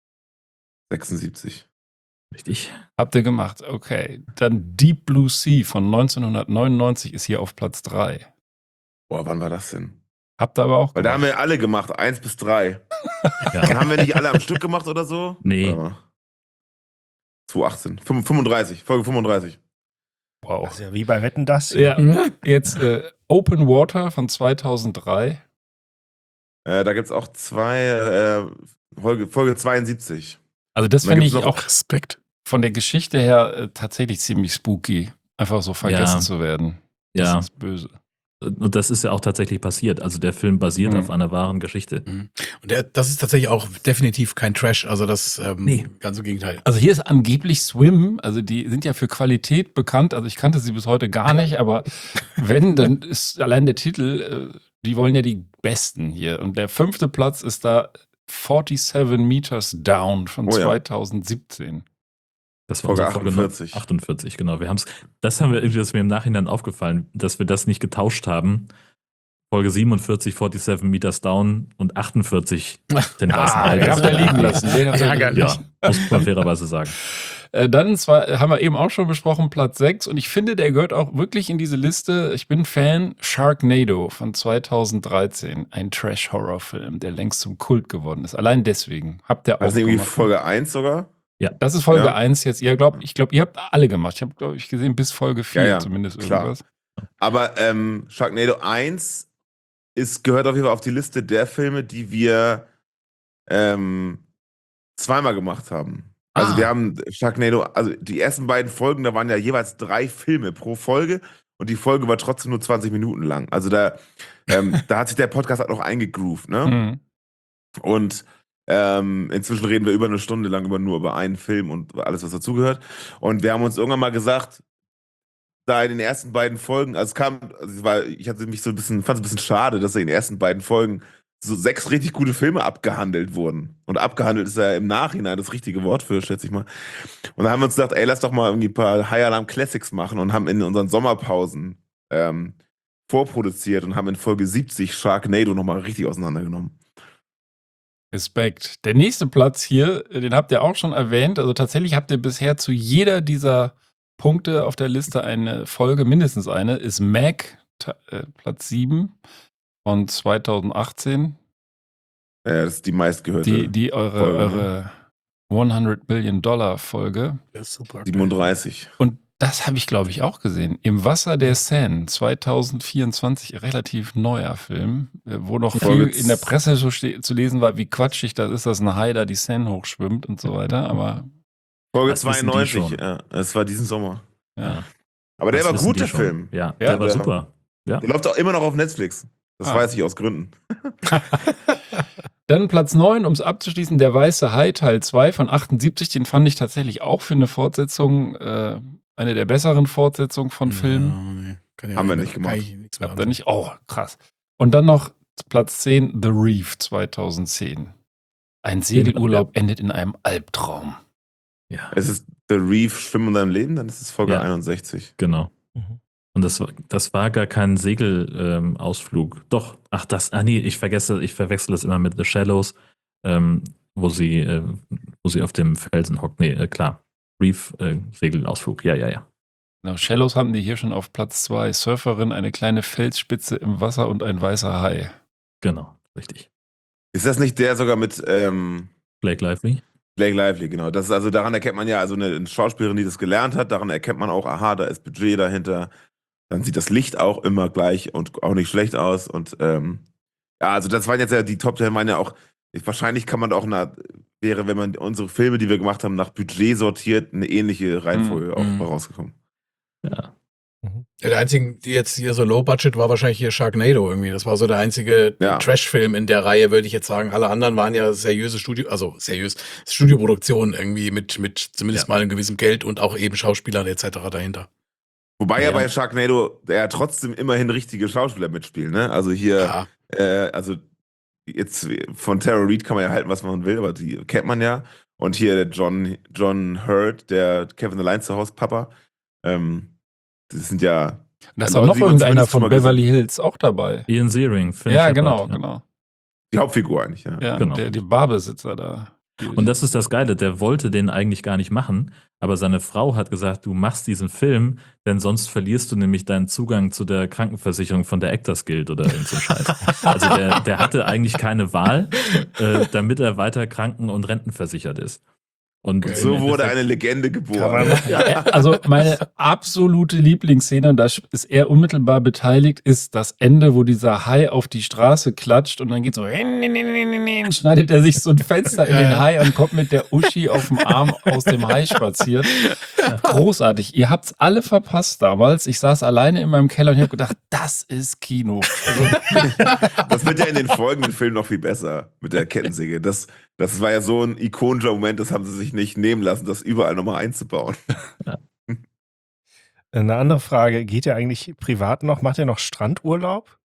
76. Richtig. Habt ihr gemacht. Okay. Dann Deep Blue Sea von 1999 ist hier auf Platz 3. Boah, wann war das denn? Habt ihr aber auch Weil da haben gemacht. wir alle gemacht, 1 bis 3. Ja. Dann haben wir nicht alle am Stück gemacht oder so? Nee. Warte mal. 2018. 35. Folge 35. Wow. Das ist ja wie bei Wetten, das. Ja, jetzt Open Water von 2003. Da gibt es auch 2, Folge 72. Also das Und dann finde ich gibt's noch auch Respekt von der Geschichte her tatsächlich ziemlich spooky, einfach so vergessen Ja. zu werden. Das Ja. ist böse. Und das ist ja auch tatsächlich passiert. Also der Film basiert auf einer wahren Geschichte. Und das ist tatsächlich auch definitiv kein Trash, also das Nee. ganz im Gegenteil. Also hier ist angeblich Swim, also die sind ja für Qualität bekannt, also ich kannte sie bis heute gar nicht, aber wenn, dann ist allein der Titel, die wollen ja die Besten hier. Und der 5. Platz ist da 47 Meters Down von Oh ja. 2017. Das war Folge unsere 48. 48, genau. Das haben wir irgendwie, das ist mir im Nachhinein aufgefallen, dass wir das nicht getauscht haben. Folge 47, 47 Meters Down und 48 den weißen Hai. den habt ihr liegen lassen. Den habt ihr liegen Ärgerlich. lassen. Ja, muss man fairerweise sagen. Dann haben wir eben auch schon besprochen, Platz 6. Und ich finde, der gehört auch wirklich in diese Liste. Ich bin Fan, Sharknado von 2013. Ein Trash-Horror-Film, der längst zum Kult geworden ist. Allein deswegen. Habt ihr auch Das ist irgendwie gemacht. Folge 1 sogar. Das ist Folge Ja. 1 jetzt. Ich glaube, ihr habt alle gemacht. Ich habe, glaube ich, gesehen bis Folge 4 Ja, ja, zumindest klar. irgendwas. Aber Sharknado 1 gehört auf jeden Fall auf die Liste der Filme, die wir zweimal gemacht haben. Also wir haben Sharknado, also die ersten beiden Folgen, da waren ja jeweils 3 Filme pro Folge und die Folge war trotzdem nur 20 Minuten lang. Also da hat sich der Podcast halt noch eingegroovt, ne? Mhm. Und Inzwischen reden wir über eine Stunde lang nur über einen Film und alles, was dazugehört. Und wir haben uns irgendwann mal gesagt, da in den ersten beiden Folgen, ich hatte mich fand es ein bisschen schade, dass in den ersten beiden Folgen so 6 richtig gute Filme abgehandelt wurden. Und abgehandelt ist ja im Nachhinein das richtige Wort für, schätze ich mal. Und da haben wir uns gedacht, ey, lass doch mal irgendwie ein paar High Alarm Classics machen und haben in unseren Sommerpausen vorproduziert und haben in Folge 70 Sharknado nochmal richtig auseinandergenommen. Respekt. Der nächste Platz hier, den habt ihr auch schon erwähnt. Also tatsächlich habt ihr bisher zu jeder dieser Punkte auf der Liste eine Folge, mindestens eine, ist Meg, Platz 7 von 2018. Ja, das ist die meistgehörte. Die eure 100 Billion Dollar Folge. Das ist super. 37. Und das habe ich, glaube ich, auch gesehen. Im Wasser der Seine, 2024, relativ neuer Film, wo noch viel in der Presse so zu lesen war, wie quatschig das ist, dass ein Hai da die Seine hochschwimmt und so weiter. Aber Folge Das wissen die 92, schon. ja. Das war diesen Sommer. ja. Aber der Das war wissen gut, die der schon. Film. Ja, Ja, der war super. Ja. Der läuft auch immer noch auf Netflix. Das Ah. weiß ich aus Gründen. Dann Platz 9, um es abzuschließen, Der Weiße Hai, Teil 2 von 78. Den fand ich tatsächlich auch für eine Fortsetzung, eine der besseren Fortsetzungen von Filmen. Haben wir nicht gemacht. Habt ihr nicht? Oh, krass. Und dann noch Platz 10, The Reef 2010. Ein Segelurlaub endet in einem Albtraum. Ja, Es ist The Reef, Schwimmen in deinem Leben, dann ist es Folge Ja. 61. genau. Mhm. Und das war gar kein Segelausflug. Doch, ich verwechsel das immer mit The Shallows, wo sie auf dem Felsen hockt. Nee, klar. Reef, Segelausflug, ja. Genau, Shallows hatten die hier schon auf Platz 2. Surferin, eine kleine Felsspitze im Wasser und ein weißer Hai. Genau, richtig. Ist das nicht der sogar mit Blake Lively? Blake Lively, genau. Das ist also, daran erkennt man ja, also eine Schauspielerin, die das gelernt hat, daran erkennt man auch, aha, da ist Budget dahinter. Dann sieht das Licht auch immer gleich und auch nicht schlecht aus. Und ja, also das waren jetzt ja die Top 10, waren ja auch, wahrscheinlich kann man auch wenn man unsere Filme, die wir gemacht haben, nach Budget sortiert, eine ähnliche Reihenfolge auch rausgekommen. Ja. Ja, der einzige, die jetzt hier so Low Budget war wahrscheinlich hier Sharknado irgendwie. Das war so der einzige Ja. Trash-Film in der Reihe, würde ich jetzt sagen. Alle anderen waren ja seriöse Studioproduktionen irgendwie mit zumindest mal einem gewissen Geld und auch eben Schauspielern etc. dahinter. Wobei ja Ja. bei Sharknado ja trotzdem immerhin richtige Schauspieler mitspielen, ne? Also hier, Ja. also jetzt von Tara Reid kann man ja halten, was man will, aber die kennt man ja. Und hier der John Hurt, der Kevin Allein zu Hause Papa, das sind ja Da ist Leute, auch noch die man irgendeiner zumindest von schon mal Beverly Hills auch dabei. Ian Ziering. Finn Ja, Shepard, genau, ja. genau. die Hauptfigur eigentlich, ja. Ja, Genau. die Barbesitzer da. Und das ist das Geile, der wollte den eigentlich gar nicht machen, aber seine Frau hat gesagt, du machst diesen Film, denn sonst verlierst du nämlich deinen Zugang zu der Krankenversicherung von der Actors Guild oder irgend so ein Scheiß. Also der hatte eigentlich keine Wahl, damit er weiter kranken- und rentenversichert ist. Und So im wurde Endeffekt- eine Legende geboren. Kann man machen. Ja, also meine absolute Lieblingsszene, und da ist er unmittelbar beteiligt, ist das Ende, wo dieser Hai auf die Straße klatscht und dann geht so, schneidet er sich so ein Fenster in den Hai und kommt mit der Uschi auf dem Arm aus dem Hai spaziert. Großartig. Ihr habt's alle verpasst damals. Ich saß alleine in meinem Keller und ich habe gedacht, das ist Kino. Das wird ja in den folgenden Filmen noch viel besser mit der Kettensäge. Das war ja so ein ikonischer Moment, das haben sie sich nicht nehmen lassen, das überall nochmal einzubauen. Eine andere Frage, geht ihr eigentlich privat noch, macht ihr noch Strandurlaub?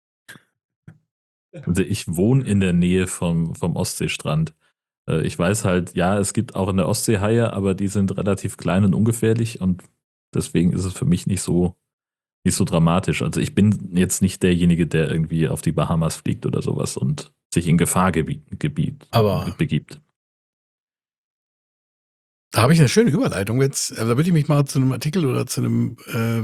Also ich wohne in der Nähe vom Ostseestrand. Ich weiß halt, ja, es gibt auch in der Ostsee Haie, aber die sind relativ klein und ungefährlich und deswegen ist es für mich nicht so dramatisch. Also ich bin jetzt nicht derjenige, der irgendwie auf die Bahamas fliegt oder sowas und sich in Gefahrgebiet Aber begibt. da habe ich eine schöne Überleitung jetzt. Da würde ich mich mal zu einem Artikel oder zu einem,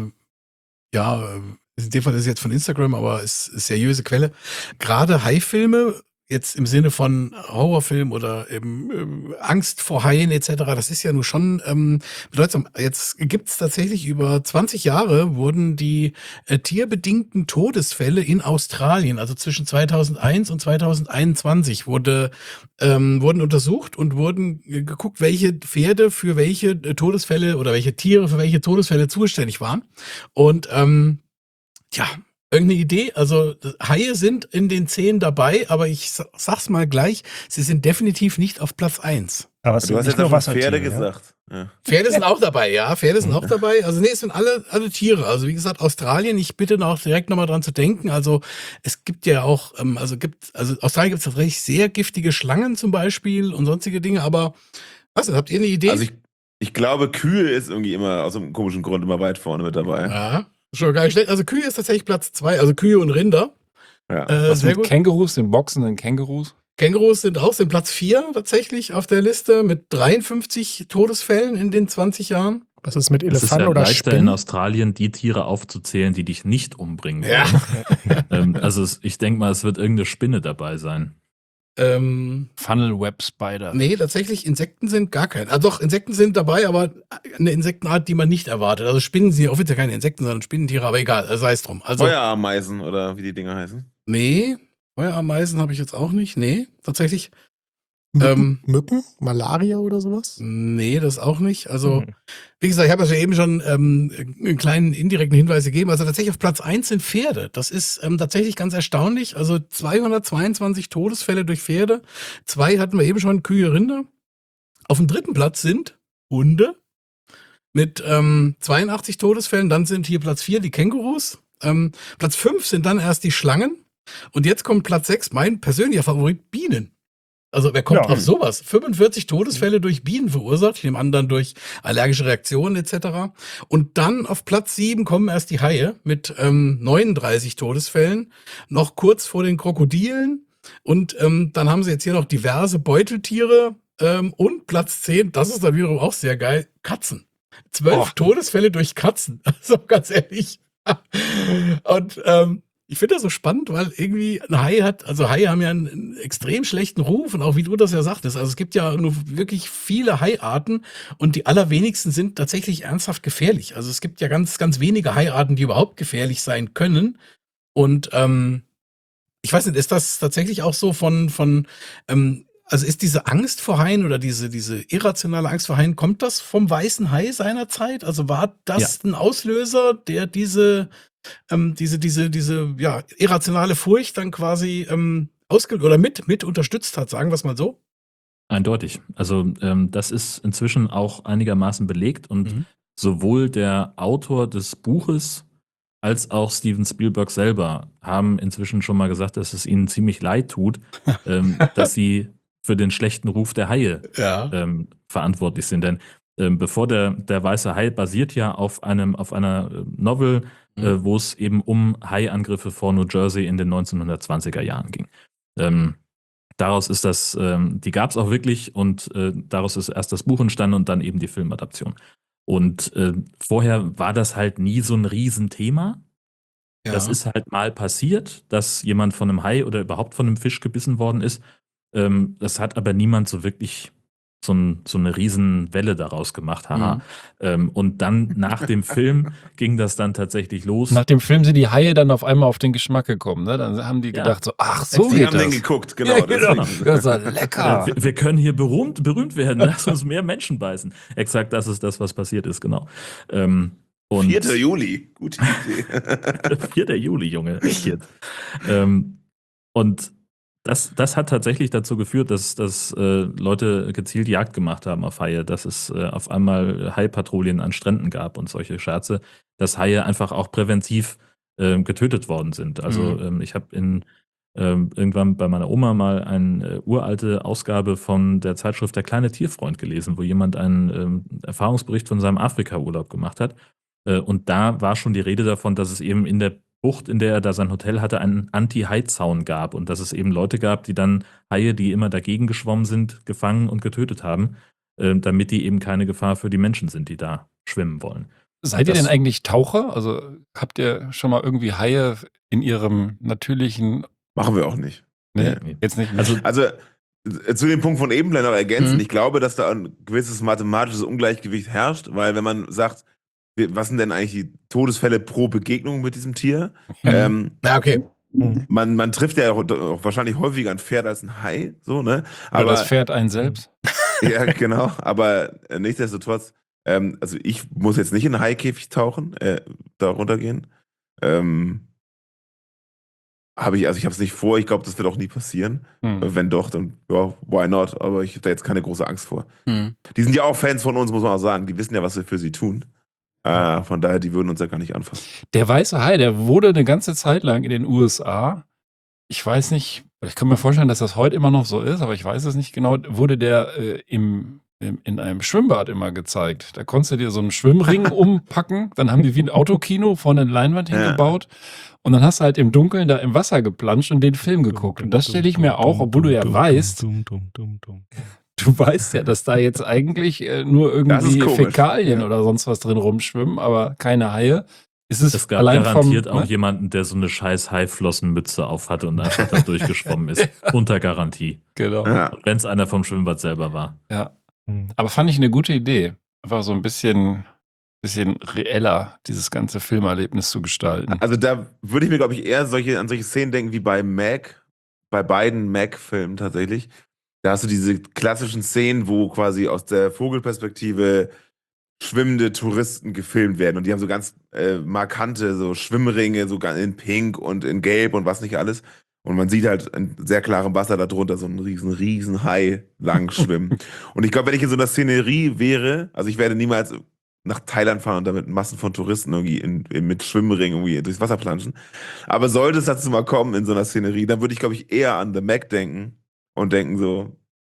in dem Fall ist es jetzt von Instagram, aber ist seriöse Quelle. Gerade Haifilme, jetzt im Sinne von Horrorfilm oder eben Angst vor Haien etc., das ist ja nun schon bedeutsam. Jetzt gibt's tatsächlich über 20 Jahre wurden die tierbedingten Todesfälle in Australien, also zwischen 2001 und 2021, wurden untersucht und wurden geguckt, welche Pferde für welche Todesfälle oder welche Tiere für welche Todesfälle zuständig waren. Und Irgendeine Idee? Also Haie sind in den 10 dabei, aber ich sag's mal gleich, sie sind definitiv nicht auf Platz 1. Aber es Du sind hast nicht jetzt nur auch schon Wassertiere. Pferde Ja? gesagt. Ja. Pferde sind auch dabei, ja. Pferde sind auch dabei. Also nee, es sind alle Tiere. Also wie gesagt, Australien, ich bitte noch direkt nochmal dran zu denken. Also es gibt ja auch, Australien gibt es tatsächlich sehr giftige Schlangen zum Beispiel und sonstige Dinge, aber was, habt ihr eine Idee? Also ich glaube, Kühe ist irgendwie immer aus einem komischen Grund immer weit vorne mit dabei. Ja, schon gar nicht schlecht. Also Kühe ist tatsächlich Platz 2, also Kühe und Rinder. Ja. Was Sehr mit gut. Kängurus, den boxenden Kängurus? Kängurus sind Platz 4 tatsächlich auf der Liste mit 53 Todesfällen in den 20 Jahren. Was ist mit Es ist Elefanten ja oder leichter in Spinnen? Australien, die Tiere aufzuzählen, die dich nicht umbringen Ja. wollen. Ich denke mal, es wird irgendeine Spinne dabei sein. Funnel Web Spider. Nee, tatsächlich Insekten sind gar keine. Also doch, Insekten sind dabei, aber eine Insektenart, die man nicht erwartet. Also Spinnen sind ja offiziell keine Insekten, sondern Spinnentiere, aber egal, sei es drum. Also, Feuerameisen oder wie die Dinger heißen. nee, Feuerameisen habe ich jetzt auch nicht. Nee, tatsächlich. Mücken? Malaria oder sowas? Nee, das auch nicht. Also, wie gesagt, ich habe ja eben schon einen kleinen indirekten Hinweis gegeben. Also tatsächlich auf Platz 1 sind Pferde. Das ist tatsächlich ganz erstaunlich. Also 222 Todesfälle durch Pferde. 2 hatten wir eben schon, Kühe, Rinder. Auf dem 3. Platz sind Hunde mit 82 Todesfällen. Dann sind hier Platz 4 die Kängurus. Platz 5 sind dann erst die Schlangen. Und jetzt kommt Platz 6, mein persönlicher Favorit, Bienen. Also wer kommt auf sowas? 45 Todesfälle durch Bienen verursacht, ich nehme an dann durch allergische Reaktionen etc. Und dann auf Platz 7 kommen erst die Haie mit 39 Todesfällen, noch kurz vor den Krokodilen. Und dann haben sie jetzt hier noch diverse Beuteltiere und Platz 10, das ist dann wiederum auch sehr geil, Katzen. 12 Todesfälle durch Katzen, also ganz ehrlich. Und ich finde das so spannend, weil irgendwie ein Hai Haie haben ja einen extrem schlechten Ruf und auch wie du das ja sagtest, also es gibt ja nur wirklich viele Haiarten und die allerwenigsten sind tatsächlich ernsthaft gefährlich. Also es gibt ja ganz, ganz wenige Haiarten, die überhaupt gefährlich sein können und ich weiß nicht, ist das tatsächlich auch so also ist diese Angst vor Haien oder diese irrationale Angst vor Haien, kommt das vom weißen Hai seinerzeit? Also war das ein Auslöser, der diese irrationale Furcht dann quasi oder mit unterstützt hat, sagen wir es mal so? Eindeutig. Also das ist inzwischen auch einigermaßen belegt und sowohl der Autor des Buches als auch Steven Spielberg selber haben inzwischen schon mal gesagt, dass es ihnen ziemlich leid tut, dass sie für den schlechten Ruf der Haie verantwortlich sind. Denn bevor der weiße Hai basiert ja auf einer Novel, wo es eben um Haiangriffe vor New Jersey in den 1920er Jahren ging. Daraus ist die gab es auch wirklich und daraus ist erst das Buch entstanden und dann eben die Filmadaption. Und vorher war das halt nie so ein Riesenthema. Ja. Das ist halt mal passiert, dass jemand von einem Hai oder überhaupt von einem Fisch gebissen worden ist. Das hat aber niemand so wirklich so eine Riesenwelle daraus gemacht. Haha. Und dann nach dem Film ging das dann tatsächlich los. Nach dem Film sind die Haie dann auf einmal auf den Geschmack gekommen. Ne? Dann haben die gedacht so, ach so die geht haben das. Den geguckt, genau. Ja, genau. Das ist ja lecker. Wir können hier berühmt werden. Lass uns mehr Menschen beißen. Exakt, das ist das, was passiert ist, genau. Und 4. Juli, gute Idee. 4. Juli, Junge, echt jetzt. Und das hat tatsächlich dazu geführt, dass Leute gezielt Jagd gemacht haben auf Haie, dass es auf einmal Haipatrouillen an Stränden gab und solche Scherze, dass Haie einfach auch präventiv getötet worden sind. Also ich habe irgendwann bei meiner Oma mal eine uralte Ausgabe von der Zeitschrift Der kleine Tierfreund gelesen, wo jemand einen Erfahrungsbericht von seinem Afrika-Urlaub gemacht hat. Und da war schon die Rede davon, dass es eben in der Bucht, in der er da sein Hotel hatte, einen Anti-Hai-Zaun gab und dass es eben Leute gab, die dann Haie, die immer dagegen geschwommen sind, gefangen und getötet haben, damit die eben keine Gefahr für die Menschen sind, die da schwimmen wollen. Seid ihr denn eigentlich Taucher? Also habt ihr schon mal irgendwie Haie in ihrem natürlichen... Machen wir auch nicht. Nee, jetzt nicht. Also zu dem Punkt von eben noch ergänzen, ich glaube, dass da ein gewisses mathematisches Ungleichgewicht herrscht, weil wenn man sagt, was sind denn eigentlich die Todesfälle pro Begegnung mit diesem Tier? Okay. Man trifft ja auch wahrscheinlich häufiger ein Pferd als ein Hai, so, ne? Aber das Pferd einen selbst. Ja, genau. Aber nichtsdestotrotz, also ich muss jetzt nicht in einen Haikäfig tauchen, da runtergehen. habe ich es nicht vor. Ich glaube, das wird auch nie passieren. Wenn doch, dann ja, why not? Aber ich habe da jetzt keine große Angst vor. Die sind ja auch Fans von uns, muss man auch sagen. Die wissen ja, was wir für sie tun. Von daher, die würden uns ja gar nicht anfassen. Der weiße Hai, der wurde eine ganze Zeit lang in den USA, ich weiß nicht, ich kann mir vorstellen, dass das heute immer noch so ist, aber ich weiß es nicht genau, wurde der in einem Schwimmbad immer gezeigt. Da konntest du dir so einen Schwimmring umpacken, dann haben die wie ein Autokino vorne eine Leinwand hingebaut und dann hast du halt im Dunkeln da im Wasser geplanscht und den Film geguckt. Und das stelle ich mir auch, obwohl du ja weißt, du weißt ja, dass da jetzt eigentlich nur irgendwie Fäkalien oder sonst was drin rumschwimmen, aber keine Haie. Es gab garantiert auch jemanden, der so eine scheiß Haiflossenmütze auf hatte und einfach da durchgeschwommen ist. Unter Garantie. Genau. Wenn es einer vom Schwimmbad selber war. Ja. Aber fand ich eine gute Idee. Einfach so ein bisschen reeller, dieses ganze Filmerlebnis zu gestalten. Also da würde ich mir, glaube ich, eher an solche Szenen denken wie bei Mac, bei beiden Mac-Filmen tatsächlich. Da hast du diese klassischen Szenen, wo quasi aus der Vogelperspektive schwimmende Touristen gefilmt werden und die haben so ganz markante so Schwimmringe, so in Pink und in Gelb und was nicht alles. Und man sieht halt in sehr klarem Wasser darunter so einen riesen Hai lang schwimmen. Und ich glaube, wenn ich in so einer Szenerie wäre, also ich werde niemals nach Thailand fahren und da mit Massen von Touristen irgendwie mit Schwimmringen irgendwie durchs Wasser planschen. Aber sollte es dazu mal kommen in so einer Szenerie, dann würde ich, glaube ich, eher an The Mac denken und denken so,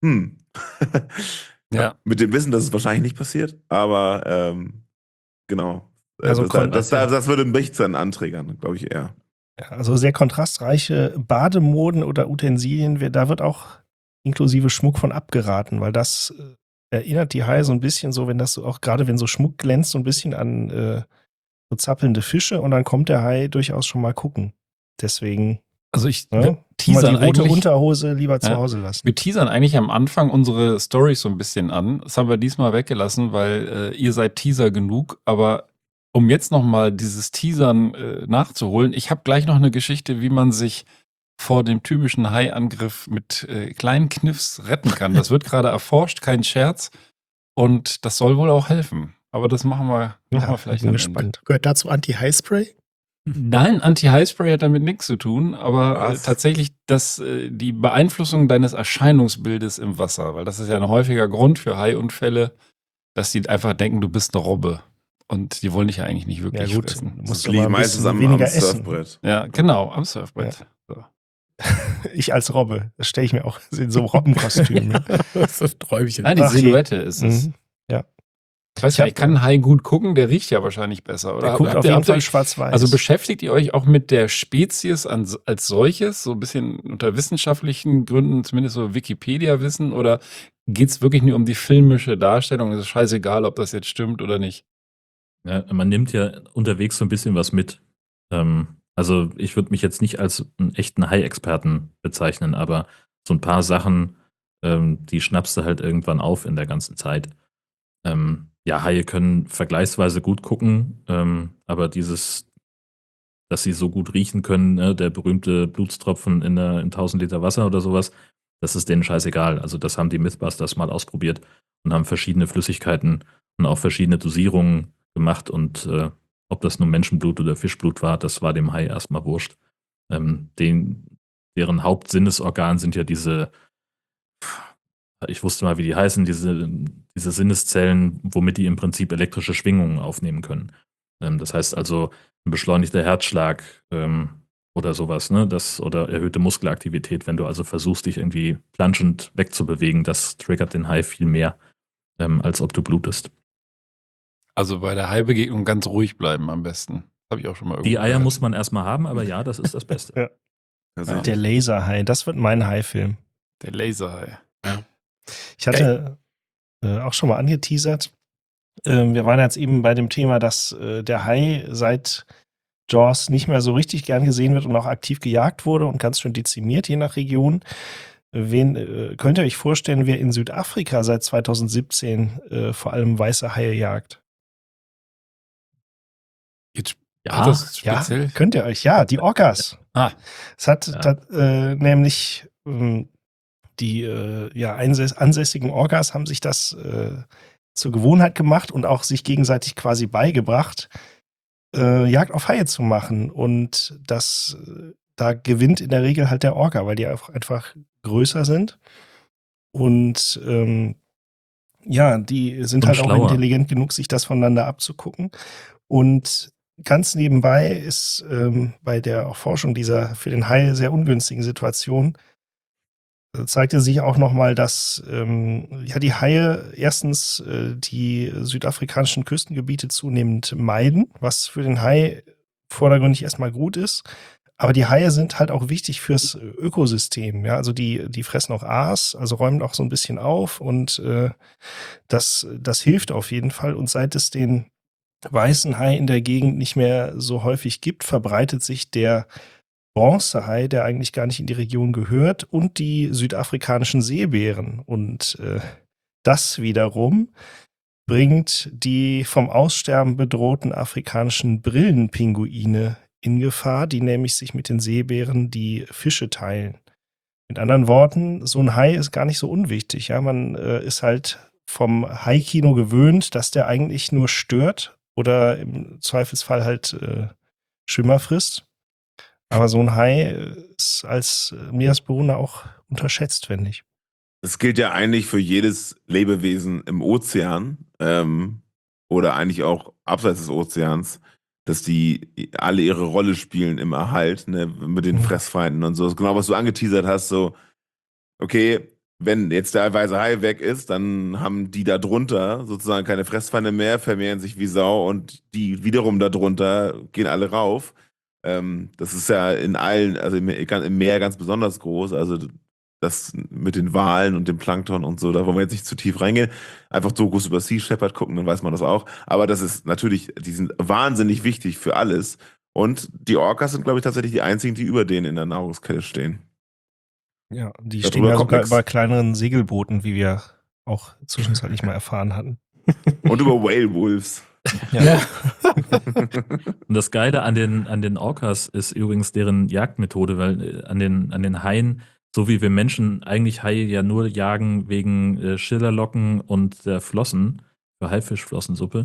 Ja. Mit dem Wissen, dass es wahrscheinlich nicht passiert, aber genau. Also das würde mich dann anträgern, glaube ich eher. Ja, also sehr kontrastreiche Bademoden oder Utensilien, da wird auch inklusive Schmuck von abgeraten, weil das erinnert die Haie so ein bisschen so, wenn das so auch, gerade wenn so Schmuck glänzt, so ein bisschen an so zappelnde Fische und dann kommt der Hai durchaus schon mal gucken. Deswegen. Also ich teasern die rote Unterhose lieber zu Hause lassen. Wir teasern eigentlich am Anfang unsere Storys so ein bisschen an. Das haben wir diesmal weggelassen, weil ihr seid Teaser genug. Aber um jetzt nochmal dieses Teasern nachzuholen, ich habe gleich noch eine Geschichte, wie man sich vor dem typischen Hai-Angriff mit kleinen Kniffs retten kann. Das wird gerade erforscht, kein Scherz. Und das soll wohl auch helfen. Aber das machen wir vielleicht am Ende. Gehört dazu Anti-Hai-Spray? Nein, Anti-High-Spray hat damit nichts zu tun, aber tatsächlich die Beeinflussung deines Erscheinungsbildes im Wasser, weil das ist ja ein häufiger Grund für Haiunfälle, dass die einfach denken, du bist eine Robbe. Und die wollen dich ja eigentlich nicht wirklich fressen. Du musst aber meistens am Surfbrett. Ja, genau, am Surfbrett. Ja. So. Ich als Robbe, das stelle ich mir auch in so einem Robbenkostüm. Das ist ein Träumchen. Nein, die Silhouette ist es. Ja. Ich kann einen Hai gut gucken, der riecht ja wahrscheinlich besser, oder? Der guckt auf jeden Fall schwarz-weiß. Also beschäftigt ihr euch auch mit der Spezies als solches, so ein bisschen unter wissenschaftlichen Gründen, zumindest so Wikipedia-Wissen, oder geht es wirklich nur um die filmische Darstellung? Es ist scheißegal, ob das jetzt stimmt oder nicht. Ja, man nimmt ja unterwegs so ein bisschen was mit. Also ich würde mich jetzt nicht als einen echten Hai-Experten bezeichnen, aber so ein paar Sachen, die schnappst du halt irgendwann auf in der ganzen Zeit. Ja, Haie können vergleichsweise gut gucken, aber dass sie so gut riechen können, ne, der berühmte Blutstropfen in 1000 Liter Wasser oder sowas, das ist denen scheißegal. Also das haben die Mythbusters mal ausprobiert und haben verschiedene Flüssigkeiten und auch verschiedene Dosierungen gemacht und ob das nur Menschenblut oder Fischblut war, das war dem Hai erstmal wurscht. Deren Hauptsinnesorgan sind ja ich wusste mal, wie die heißen, diese Sinneszellen, womit die im Prinzip elektrische Schwingungen aufnehmen können. Das heißt also, ein beschleunigter Herzschlag oder sowas, ne? Oder erhöhte Muskelaktivität, wenn du also versuchst, dich irgendwie planschend wegzubewegen, das triggert den Hai viel mehr, als ob du blutest. Also bei der Hai-Begegnung ganz ruhig bleiben am besten. Habe ich auch schon mal irgendwo Die Eier gehört. muss man erstmal haben, aber ja, das ist das Beste. Ja. Also, Der Laserhai, das wird mein Hai-Film. Der Laserhai. Ich hatte auch schon mal angeteasert. Wir waren jetzt eben bei dem Thema, dass der Hai seit Jaws nicht mehr so richtig gern gesehen wird und auch aktiv gejagt wurde und ganz schön dezimiert, je nach Region. Wen könnt ihr euch vorstellen, wer in Südafrika seit 2017 vor allem weiße Haie jagt? Jetzt Ja, das speziell? Könnt ihr euch? Ja, die Orcas. Es hat nämlich die ansässigen Orcas haben sich das zur Gewohnheit gemacht und auch sich gegenseitig quasi beigebracht, Jagd auf Haie zu machen. Und das da gewinnt in der Regel halt der Orca, weil die einfach größer sind. Und ja, die sind Und halt auch schlauer. intelligent genug, sich das voneinander abzugucken. Und ganz nebenbei ist bei der auch Forschung dieser für den Hai sehr ungünstigen Situation zeigte sich auch nochmal, dass ja, die Haie erstens die südafrikanischen Küstengebiete zunehmend meiden, was für den Hai vordergründig erstmal gut ist. Aber die Haie sind halt auch wichtig fürs Ökosystem. Ja? Also die fressen auch Aas, also räumen auch so ein bisschen auf und das hilft auf jeden Fall. Und seit es den weißen Hai in der Gegend nicht mehr so häufig gibt, verbreitet sich der Bronzehai, der eigentlich gar nicht in die Region gehört, und die südafrikanischen Seebären. Und das wiederum bringt die vom Aussterben bedrohten afrikanischen Brillenpinguine in Gefahr, die nämlich sich mit den Seebären die Fische teilen. Mit anderen Worten, so ein Hai ist gar nicht so unwichtig. Ja? Man ist halt vom Hai-Kino gewöhnt, dass der eigentlich nur stört oder im Zweifelsfall halt Schwimmer frisst. Aber so ein Hai ist als Meeresbewohner auch unterschätzt, finde ich. Das gilt ja eigentlich für jedes Lebewesen im Ozean oder eigentlich auch abseits des Ozeans, dass die alle ihre Rolle spielen im Erhalt, ne, mit den Fressfeinden und so. Das ist genau, was du angeteasert hast, so, okay, wenn jetzt der weiße Hai weg ist, dann haben die da drunter sozusagen keine Fressfeinde mehr, vermehren sich wie Sau und die wiederum da drunter gehen alle rauf. Das ist ja in allen, also im Meer ganz besonders groß, also das mit den Walen und dem Plankton und so, da wollen wir jetzt nicht zu tief reingehen. Einfach Dokus über Sea Shepherd gucken, dann weiß man das auch. Aber das ist natürlich, die sind wahnsinnig wichtig für alles. Und die Orcas sind, glaube ich, tatsächlich die einzigen, die über denen in der Nahrungskette stehen. Ja, die Darüber stehen ja kommt sogar nix. über kleineren Segelbooten, wie wir auch zwischenzeitlich mal erfahren hatten. Und über Whale Wolves. Ja. Und das Geile an den Orcas ist übrigens deren Jagdmethode, weil an den Haien, so wie wir Menschen eigentlich Haie ja nur jagen wegen Schillerlocken und der Flossen, für Haifischflossensuppe,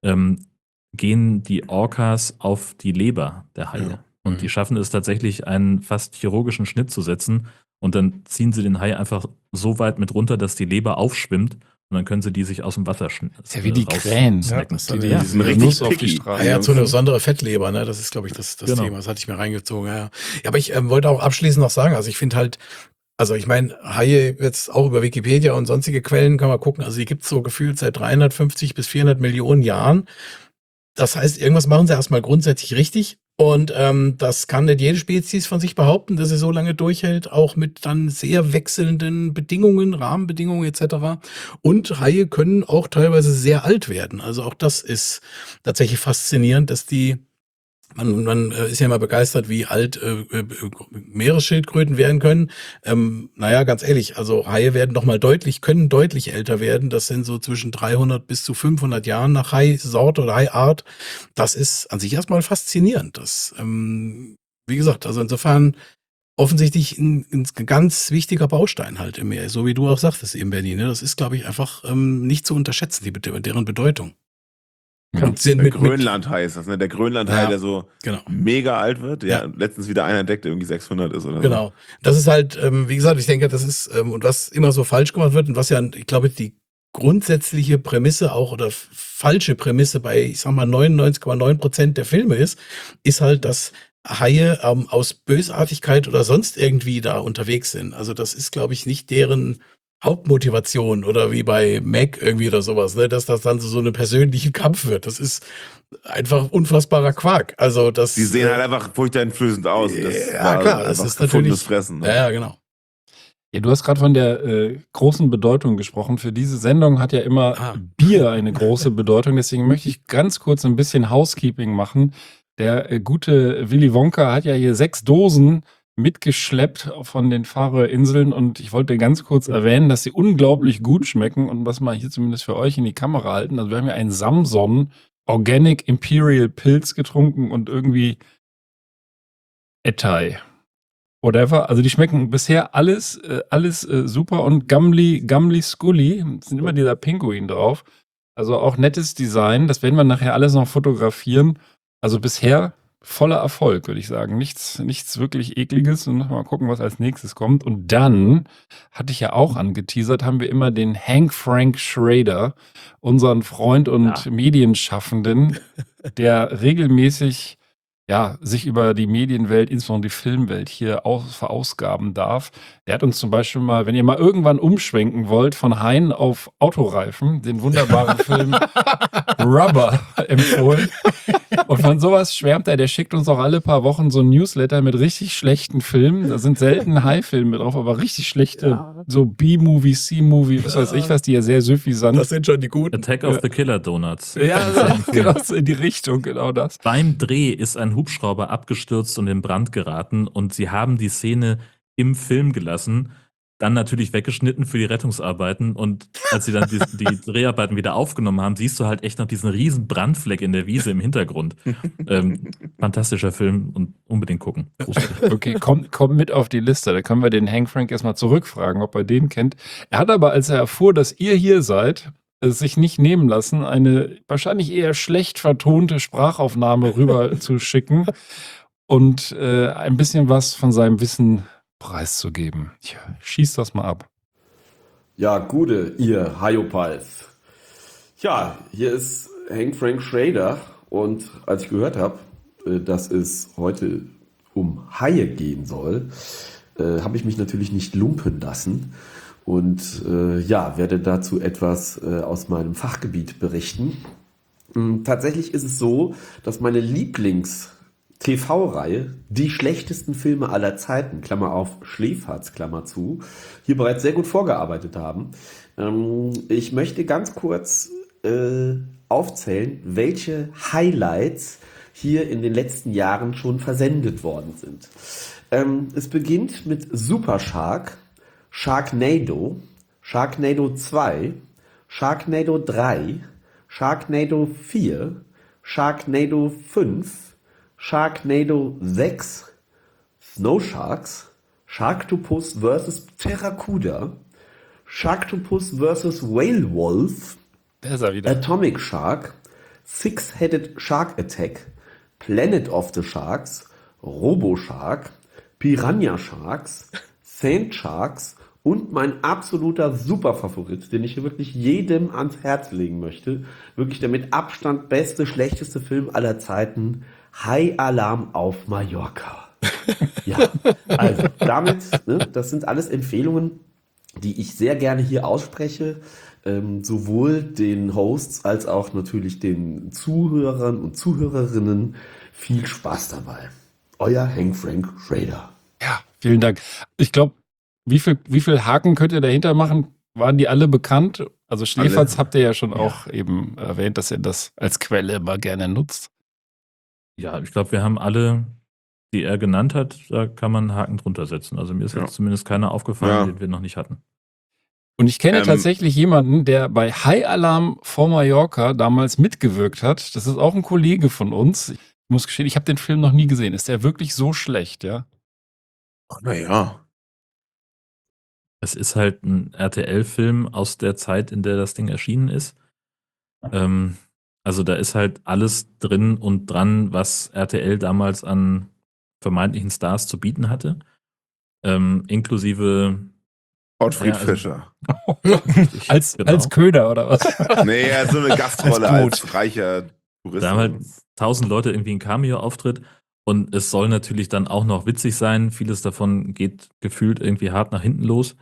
gehen die Orcas auf die Leber der Haie. Ja. Und die schaffen es tatsächlich, einen fast chirurgischen Schnitt zu setzen. Und dann ziehen sie den Hai einfach so weit mit runter, dass die Leber aufschwimmt. Und dann können sie die sich aus dem Wasser Ist ja wie die Krähen. snacken. Ja, die sind richtig Nuss auf die picky. Straße. Er hat so eine besondere Fettleber, ne? Das ist, glaube ich, das Genau. Thema. Das hatte ich mir reingezogen. Ja, aber ich wollte auch abschließend noch sagen, also ich finde halt, also ich meine, Haie jetzt auch über Wikipedia und sonstige Quellen kann man gucken, also die gibt es so gefühlt seit 350 bis 400 Millionen Jahren. Das heißt, irgendwas machen sie erstmal grundsätzlich richtig. Und das kann nicht jede Spezies von sich behaupten, dass sie so lange durchhält, auch mit dann sehr wechselnden Bedingungen, Rahmenbedingungen etc. Und Haie können auch teilweise sehr alt werden. Also auch das ist tatsächlich faszinierend, dass man ist ja immer begeistert, wie alt Meeresschildkröten werden können. Naja, ganz ehrlich, also Haie können deutlich älter werden. Das sind so zwischen 300 bis zu 500 Jahren nach Haisorte oder Haiart. Das ist an sich erstmal faszinierend. Das, wie gesagt, also insofern offensichtlich ein ganz wichtiger Baustein halt im Meer. So wie du auch sagtest eben, Benni, ne? Das ist, glaube ich, einfach nicht zu unterschätzen, deren Bedeutung. Und sind Der mit Grönlandhai ist das, ne? Der Grönlandhai, Ja, der so genau. mega alt wird. Ja, Ja. letztens wieder einer entdeckt, der irgendwie 600 ist oder so. Genau. Das ist halt, wie gesagt, ich denke, das ist, und was immer so falsch gemacht wird und was ja, ich glaube, die grundsätzliche Prämisse auch oder falsche Prämisse bei, ich sag mal, 99,9% der Filme ist halt, dass Haie aus Bösartigkeit oder sonst irgendwie da unterwegs sind. Also das ist, glaube ich, nicht deren Hauptmotivation oder wie bei Mac irgendwie oder sowas, ne, dass das dann so eine persönliche Kampf wird. Das ist einfach unfassbarer Quark. Also das. Die sehen halt einfach furchteinflößend aus. Das ja, war klar, das einfach ist gefundenes natürlich. Fressen. Ne? Ja, genau. Ja, du hast gerade von der großen Bedeutung gesprochen. Für diese Sendung hat ja immer Bier eine große Bedeutung. Deswegen möchte ich ganz kurz ein bisschen Housekeeping machen. Der gute Willy Wonka hat ja hier 6 Dosen mitgeschleppt von den Färöerinseln und ich wollte ganz kurz erwähnen, dass sie unglaublich gut schmecken und was mal hier zumindest für euch in die Kamera halten. Also wir haben ja einen Samson Organic Imperial Pilz getrunken und irgendwie Etai. Whatever. Also die schmecken bisher alles super und Gumli Scully, sind immer dieser Pinguin drauf. Also auch nettes Design. Das werden wir nachher alles noch fotografieren. Also bisher voller Erfolg, würde ich sagen. Nichts wirklich Ekliges und mal gucken, was als nächstes kommt. Und dann, hatte ich ja auch angeteasert, haben wir immer den Hank Frank Schrader, unseren Freund und Medienschaffenden, der regelmäßig sich über die Medienwelt, insbesondere die Filmwelt hier verausgaben darf. Der hat uns zum Beispiel mal, wenn ihr mal irgendwann umschwenken wollt, von Hein auf Autoreifen, den wunderbaren Film Rubber empfohlen. Und von sowas schwärmt er. Der schickt uns auch alle paar Wochen so ein Newsletter mit richtig schlechten Filmen. Da sind selten High-Filme drauf, aber richtig schlechte, so B-Movie, C-Movie, was weiß ich was, die ja sehr süffisant. Das sind schon die guten. Attack of the Killer Donuts. Ja, genau, so in die Richtung, genau das. Beim Dreh ist ein Hubschrauber abgestürzt und in Brand geraten und sie haben die Szene im Film gelassen, dann natürlich weggeschnitten für die Rettungsarbeiten und als sie dann die Dreharbeiten wieder aufgenommen haben, siehst du halt echt noch diesen riesen Brandfleck in der Wiese im Hintergrund. Fantastischer Film und unbedingt gucken. Großartig. Okay, komm mit auf die Liste. Da können wir den Hank Frank erstmal zurückfragen, ob er den kennt. Er hat aber, als er erfuhr, dass ihr hier seid, es sich nicht nehmen lassen, eine wahrscheinlich eher schlecht vertonte Sprachaufnahme rüber zu schicken und ein bisschen was von seinem Wissen preiszugeben. Tja, schieß das mal ab. Ja, Gude, ihr Hajopals. Ja, hier ist Hank Frank Schrader und als ich gehört habe, dass es heute um Haie gehen soll, habe ich mich natürlich nicht lumpen lassen und werde dazu etwas aus meinem Fachgebiet berichten. Tatsächlich ist es so, dass meine Lieblings-TV-Reihe, die schlechtesten Filme aller Zeiten, Klammer auf, Schläferz, Klammer zu, hier bereits sehr gut vorgearbeitet haben. Ich möchte ganz kurz aufzählen, welche Highlights hier in den letzten Jahren schon versendet worden sind. Es beginnt mit Super Shark, Sharknado, Sharknado 2, Sharknado 3, Sharknado 4, Sharknado 5, Sharknado 6, Snow Sharks, Sharktopus vs. Terracuda, Sharktopus vs. Whale Wolf, Atomic Shark, Six-Headed Shark Attack, Planet of the Sharks, Robo Shark, Piranha Sharks, Sand Sharks und mein absoluter Superfavorit, den ich hier wirklich jedem ans Herz legen möchte, wirklich der mit Abstand beste, schlechteste Film aller Zeiten, High Alarm auf Mallorca. Ja, also damit, das sind alles Empfehlungen, die ich sehr gerne hier ausspreche, sowohl den Hosts als auch natürlich den Zuhörern und Zuhörerinnen. Viel Spaß dabei. Euer Hank Frank Schrader. Ja, vielen Dank. Ich glaube, wie viel Haken könnt ihr dahinter machen? Waren die alle bekannt? Also Schläferz habt ihr ja schon auch eben erwähnt, dass ihr das als Quelle immer gerne nutzt. Ja, ich glaube, wir haben alle, die er genannt hat, da kann man einen Haken drunter setzen. Also mir ist jetzt zumindest keiner aufgefallen, den wir noch nicht hatten. Und ich kenne tatsächlich jemanden, der bei High Alarm vor Mallorca damals mitgewirkt hat. Das ist auch ein Kollege von uns. Ich muss gestehen, ich habe den Film noch nie gesehen. Ist der wirklich so schlecht, ja? Naja. Es ist halt ein RTL-Film aus der Zeit, in der das Ding erschienen ist. Also da ist halt alles drin und dran, was RTL damals an vermeintlichen Stars zu bieten hatte. Inklusive Ottfried Fischer. Als Köder oder was? Nee, er hat so eine Gastrolle als reicher Tourist. Da haben halt 1000 Leute irgendwie einen Cameo-Auftritt und es soll natürlich dann auch noch witzig sein. Vieles davon geht gefühlt irgendwie hart nach hinten los.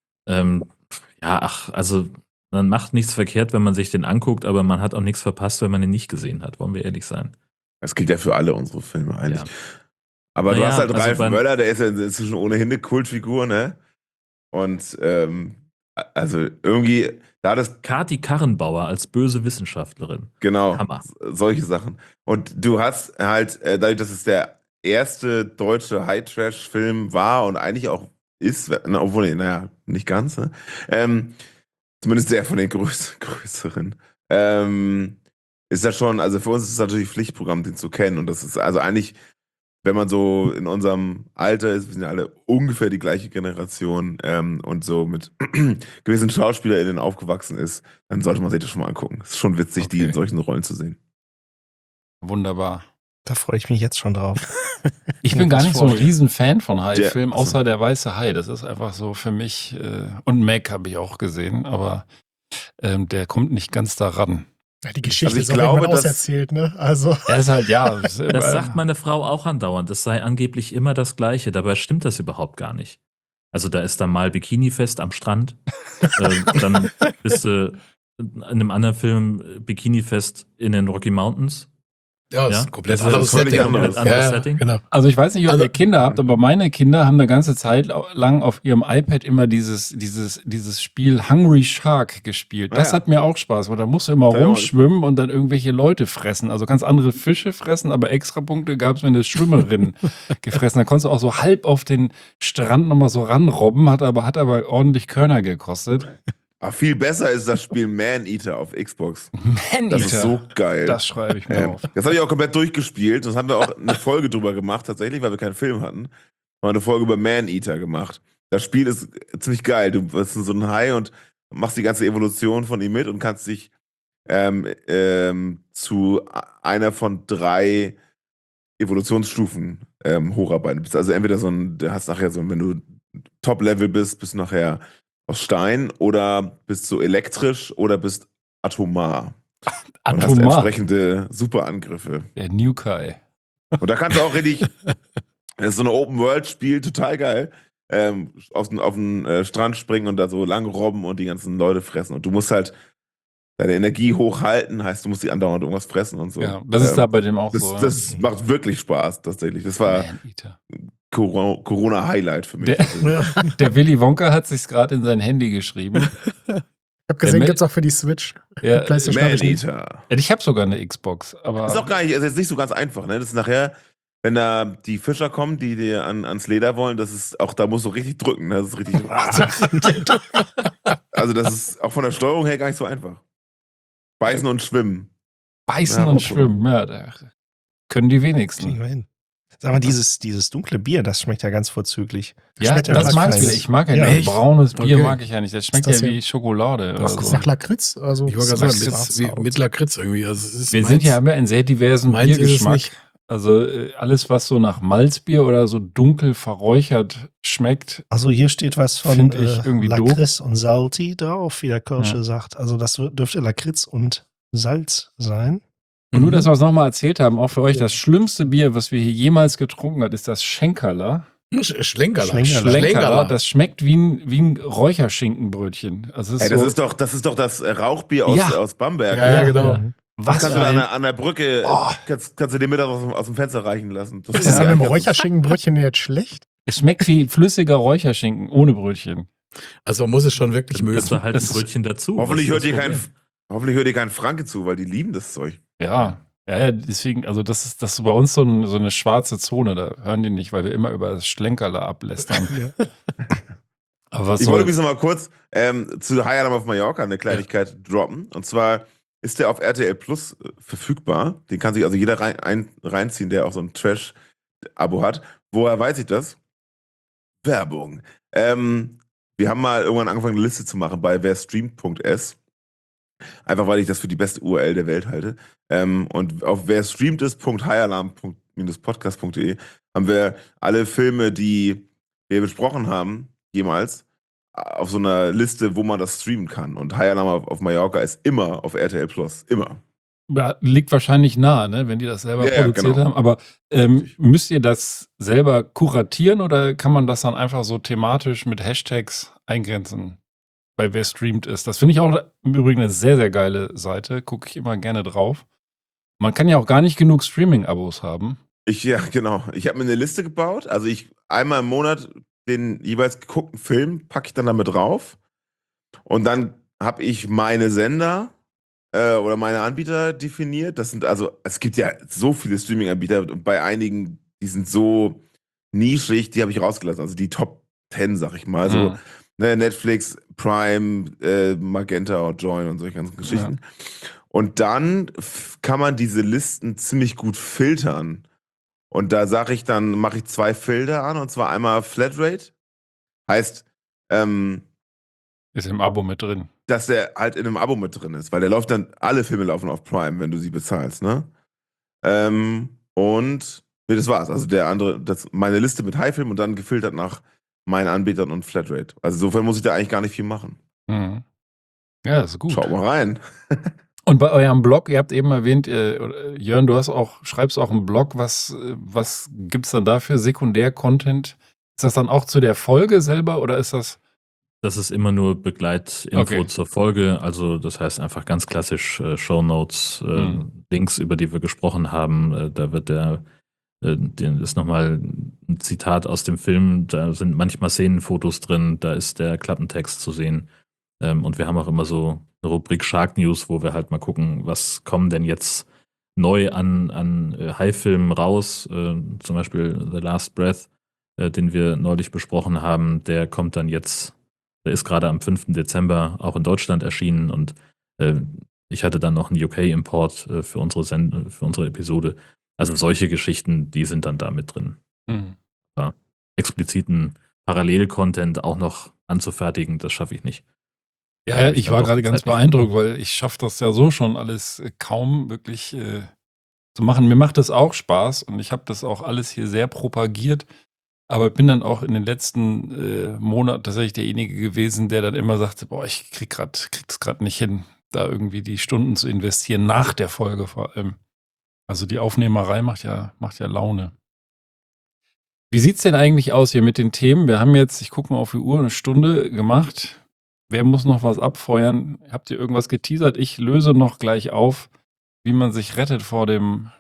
Also man macht nichts verkehrt, wenn man sich den anguckt, aber man hat auch nichts verpasst, wenn man ihn nicht gesehen hat, wollen wir ehrlich sein. Das gilt ja für alle unsere Filme eigentlich. Ja. Aber du hast halt Ralf Möller, der ist ja inzwischen ohnehin eine Kultfigur, ne? Und also irgendwie, da das Kati Karrenbauer als böse Wissenschaftlerin. Genau, Hammer. Solche Sachen. Und du hast halt, dadurch, dass es der erste deutsche High-Trash-Film war und eigentlich auch ist, obwohl, nicht ganz, ne? Zumindest der von den größeren, ist das schon, also für uns ist es natürlich Pflichtprogramm, den zu kennen. Und das ist also eigentlich, wenn man so in unserem Alter ist, wir sind ja alle ungefähr die gleiche Generation und so mit gewissen SchauspielerInnen aufgewachsen ist, dann sollte man sich das schon mal angucken. Es ist schon witzig, die in solchen Rollen zu sehen. Wunderbar. Da freue ich mich jetzt schon drauf. Ich bin gar nicht so ein vorstellen. Riesenfan von Hai-Filmen, Ja, außer der weiße Hai. Das ist einfach so für mich, und Meg habe ich auch gesehen, aber der kommt nicht ganz daran. Ja, die Geschichte Also ich ist auch glaube, irgendwann dass- auserzählt, ne? Also, Er ist halt, ja. Das sagt meine Frau auch andauernd. Es sei angeblich immer das Gleiche. Dabei stimmt das überhaupt gar nicht. Also da ist dann mal Bikinifest am Strand. Dann bist du in einem anderen Film Bikinifest in den Rocky Mountains. Ja, das Ja, ist ein komplett das ist anderes völlig Setting. anderes. Anderes Setting. Genau. Also ich weiß nicht, ob Also- ihr Kinder habt, aber meine Kinder haben eine ganze Zeit lang auf ihrem iPad immer dieses Spiel Hungry Shark gespielt. Das Ja. hat mir auch Spaß gemacht. Da musst du immer Ja, rumschwimmen und dann irgendwelche Leute fressen. Also kannst andere Fische fressen, aber Extrapunkte gab es, wenn du Schwimmerinnen gefressen. Da konntest du auch so halb auf den Strand nochmal so ranrobben, hat aber ordentlich Körner gekostet. Aber viel besser ist das Spiel Man-Eater auf Xbox. Man Das ist so geil. Das schreibe ich mir auf. Das habe ich auch komplett durchgespielt. Das haben wir auch eine Folge drüber gemacht, tatsächlich, weil wir keinen Film hatten. Haben wir eine Folge über Man-Eater gemacht. Das Spiel ist ziemlich geil. Du bist so ein Hai und machst die ganze Evolution von ihm mit und kannst dich zu einer von 3 Evolutionsstufen hocharbeiten. Also entweder du hast nachher so, wenn du Top-Level bist du nachher aus Stein oder bist so elektrisch oder bist atomar. Und hast Atomar. entsprechende Superangriffe. Der New-Kai. Und da kannst du auch richtig, das ist so eine Open-World-Spiel, total geil, auf den Strand springen und da so lang robben und die ganzen Leute fressen. Und du musst halt deine Energie hochhalten, heißt, du musst die andauernd irgendwas fressen und so. Ja, das ist da bei dem auch das, so. das macht wirklich Spaß, tatsächlich. Das war Man-Eater. Corona-Highlight für mich. Der Willy Wonka hat sich's gerade in sein Handy geschrieben. ich habe gesehen, Ma- gibt's auch für die Switch. Ja, PlayStation hab ich nicht. Man-Eater. Ich habe sogar eine Xbox, aber Ist auch gar nicht, ist jetzt nicht so ganz einfach, ne? Das ist nachher, wenn da die Fischer kommen, die dir ans Leder wollen, das ist auch, da musst du richtig drücken, ne? Das ist richtig. Also, das ist auch von der Steuerung her gar nicht so einfach. Beißen und schwimmen. beißen Ja, und auch so. schwimmen, ja, da können die Kriegen wenigsten. wir hin. Sag mal, dieses dunkle Bier, das schmeckt ja ganz vorzüglich. Ja, Schmeckt das mag ich Lakritz. wieder. Ich mag ja, Ja, nicht. echt? Braunes Bier Okay. mag ich ja nicht. Das schmeckt das ja hier? wie Schokolade. Das Oder ist so. nach Lakritz. Also, Ich wollte gerade sagen, Lakritz. das ist wie mit Lakritz irgendwie. Also es ist Wir meins- sind ja immer in sehr diversen meins ist es Biergeschmack. nicht. Also alles, was so nach Malzbier oder so dunkel verräuchert schmeckt. Also hier steht was von Find ich irgendwie doof. Lakritz und Salti drauf, wie der Kirsche Ja. sagt. Also das dürfte Lakritz und Salz sein. Und nur, dass wir es nochmal erzählt haben, auch für euch, das schlimmste Bier, was wir hier jemals getrunken haben, ist das Schenkerler. Schlenkerler. Schlenkerler, das schmeckt wie ein Räucherschinkenbrötchen. Also es Ey, ist das so, ist doch das Rauchbier aus, Ja. aus Bamberg. Ja, genau. Was Kannst für du ein, an der Brücke, Oh. kannst du dir mit aus dem Fenster reichen lassen. Das Ist das an geil. einem Räucherschinkenbrötchen jetzt schlecht? es schmeckt wie flüssiger Räucherschinken ohne Brötchen. Also man muss es schon wirklich mögen. Das war halt ein Das- Brötchen dazu. Hoffentlich Was hört ist ihr das kein, Problem? hoffentlich hört ihr keinen Franke zu, weil die lieben das Zeug. Ja, deswegen, also das ist bei uns so eine schwarze Zone, da hören die nicht, weil wir immer über das Schlenkerler ablästern. Aber was Ich wollte soll, übrigens noch mal kurz zu High Alarm auf Mallorca eine Kleinigkeit droppen. Und zwar ist der auf RTL Plus verfügbar. Den kann sich also jeder reinziehen, der auch so ein Trash-Abo hat. Woher weiß ich das? Werbung. Wir haben mal irgendwann angefangen, eine Liste zu machen bei werstreamt.s. Einfach weil ich das für die beste URL der Welt halte. Und auf werstreamtist.highalarm-podcast.de haben wir alle Filme, die wir besprochen haben, jemals, auf so einer Liste, wo man das streamen kann. Und High Alarm auf Mallorca ist immer auf RTL Plus. Immer. ja, liegt wahrscheinlich nahe, ne, wenn die das selber Ja, ja, produziert genau. haben. Aber müsst ihr das selber kuratieren oder kann man das dann einfach so thematisch mit Hashtags eingrenzen? Bei wer streamt ist. Das finde ich auch im Übrigen eine sehr, sehr geile Seite. Gucke ich immer gerne drauf. Man kann ja auch gar nicht genug Streaming-Abos haben. Ja, genau. Ich habe mir eine Liste gebaut. Also ich einmal im Monat den jeweils geguckten Film packe ich dann damit drauf. Und dann habe ich meine Sender oder meine Anbieter definiert. Das sind also, es gibt ja so viele Streaming-Anbieter und bei einigen, die sind so nischig, die habe ich rausgelassen. Also die Top 10, sag ich mal. So, ne, Netflix, Prime, Magenta und Join und solche ganzen Geschichten. Und dann kann man diese Listen ziemlich gut filtern. Und da sage ich dann, mache ich 2 Filter an, und zwar einmal Flatrate. Heißt, Ist im Abo mit drin. dass der halt in einem Abo mit drin ist, weil der läuft dann, alle Filme laufen auf Prime, wenn du sie bezahlst, ne? Und nee, das war's. Also meine Liste mit Haifilmen und dann gefiltert nach meinen Anbietern und Flatrate. Also insofern muss ich da eigentlich gar nicht viel machen. Mhm. Ja, das ist gut. Schaut mal rein. Und bei eurem Blog, ihr habt eben erwähnt, Jörn, du schreibst auch einen Blog, was gibt's dann da für Sekundär-Content? Ist das dann auch zu der Folge selber oder ist das? Das ist immer nur Begleitinfo zur Folge. Also das heißt einfach ganz klassisch Shownotes, Links, über die wir gesprochen haben. Da wird ist nochmal ein Zitat aus dem Film. Da sind manchmal Szenenfotos drin. Da ist der Klappentext zu sehen. Und wir haben auch immer so eine Rubrik Shark News, wo wir halt mal gucken, was kommen denn jetzt neu an Haifilmen raus. Zum Beispiel The Last Breath, den wir neulich besprochen haben. Der kommt dann jetzt. Der ist gerade am 5. Dezember auch in Deutschland erschienen und ich hatte dann noch einen UK-Import für unsere Episode. Also solche Geschichten, die sind dann da mit drin. Ja, expliziten Parallel-Content auch noch anzufertigen, das schaffe ich nicht. Ja, ich war gerade ganz beeindruckt, weil ich schaffe das ja so schon alles kaum wirklich zu machen. Mir macht das auch Spaß und ich habe das auch alles hier sehr propagiert. Aber bin dann auch in den letzten Monaten tatsächlich derjenige gewesen, der dann immer sagte, boah, ich krieg's gerade nicht hin, da irgendwie die Stunden zu investieren, nach der Folge vor allem. Also die Aufnehmerei macht ja Laune. Wie sieht's denn eigentlich aus hier mit den Themen? Wir haben jetzt, ich gucke mal auf die Uhr, eine Stunde gemacht. Wer muss noch was abfeuern? Habt ihr irgendwas geteasert? Ich löse noch gleich auf, wie man sich rettet vor dem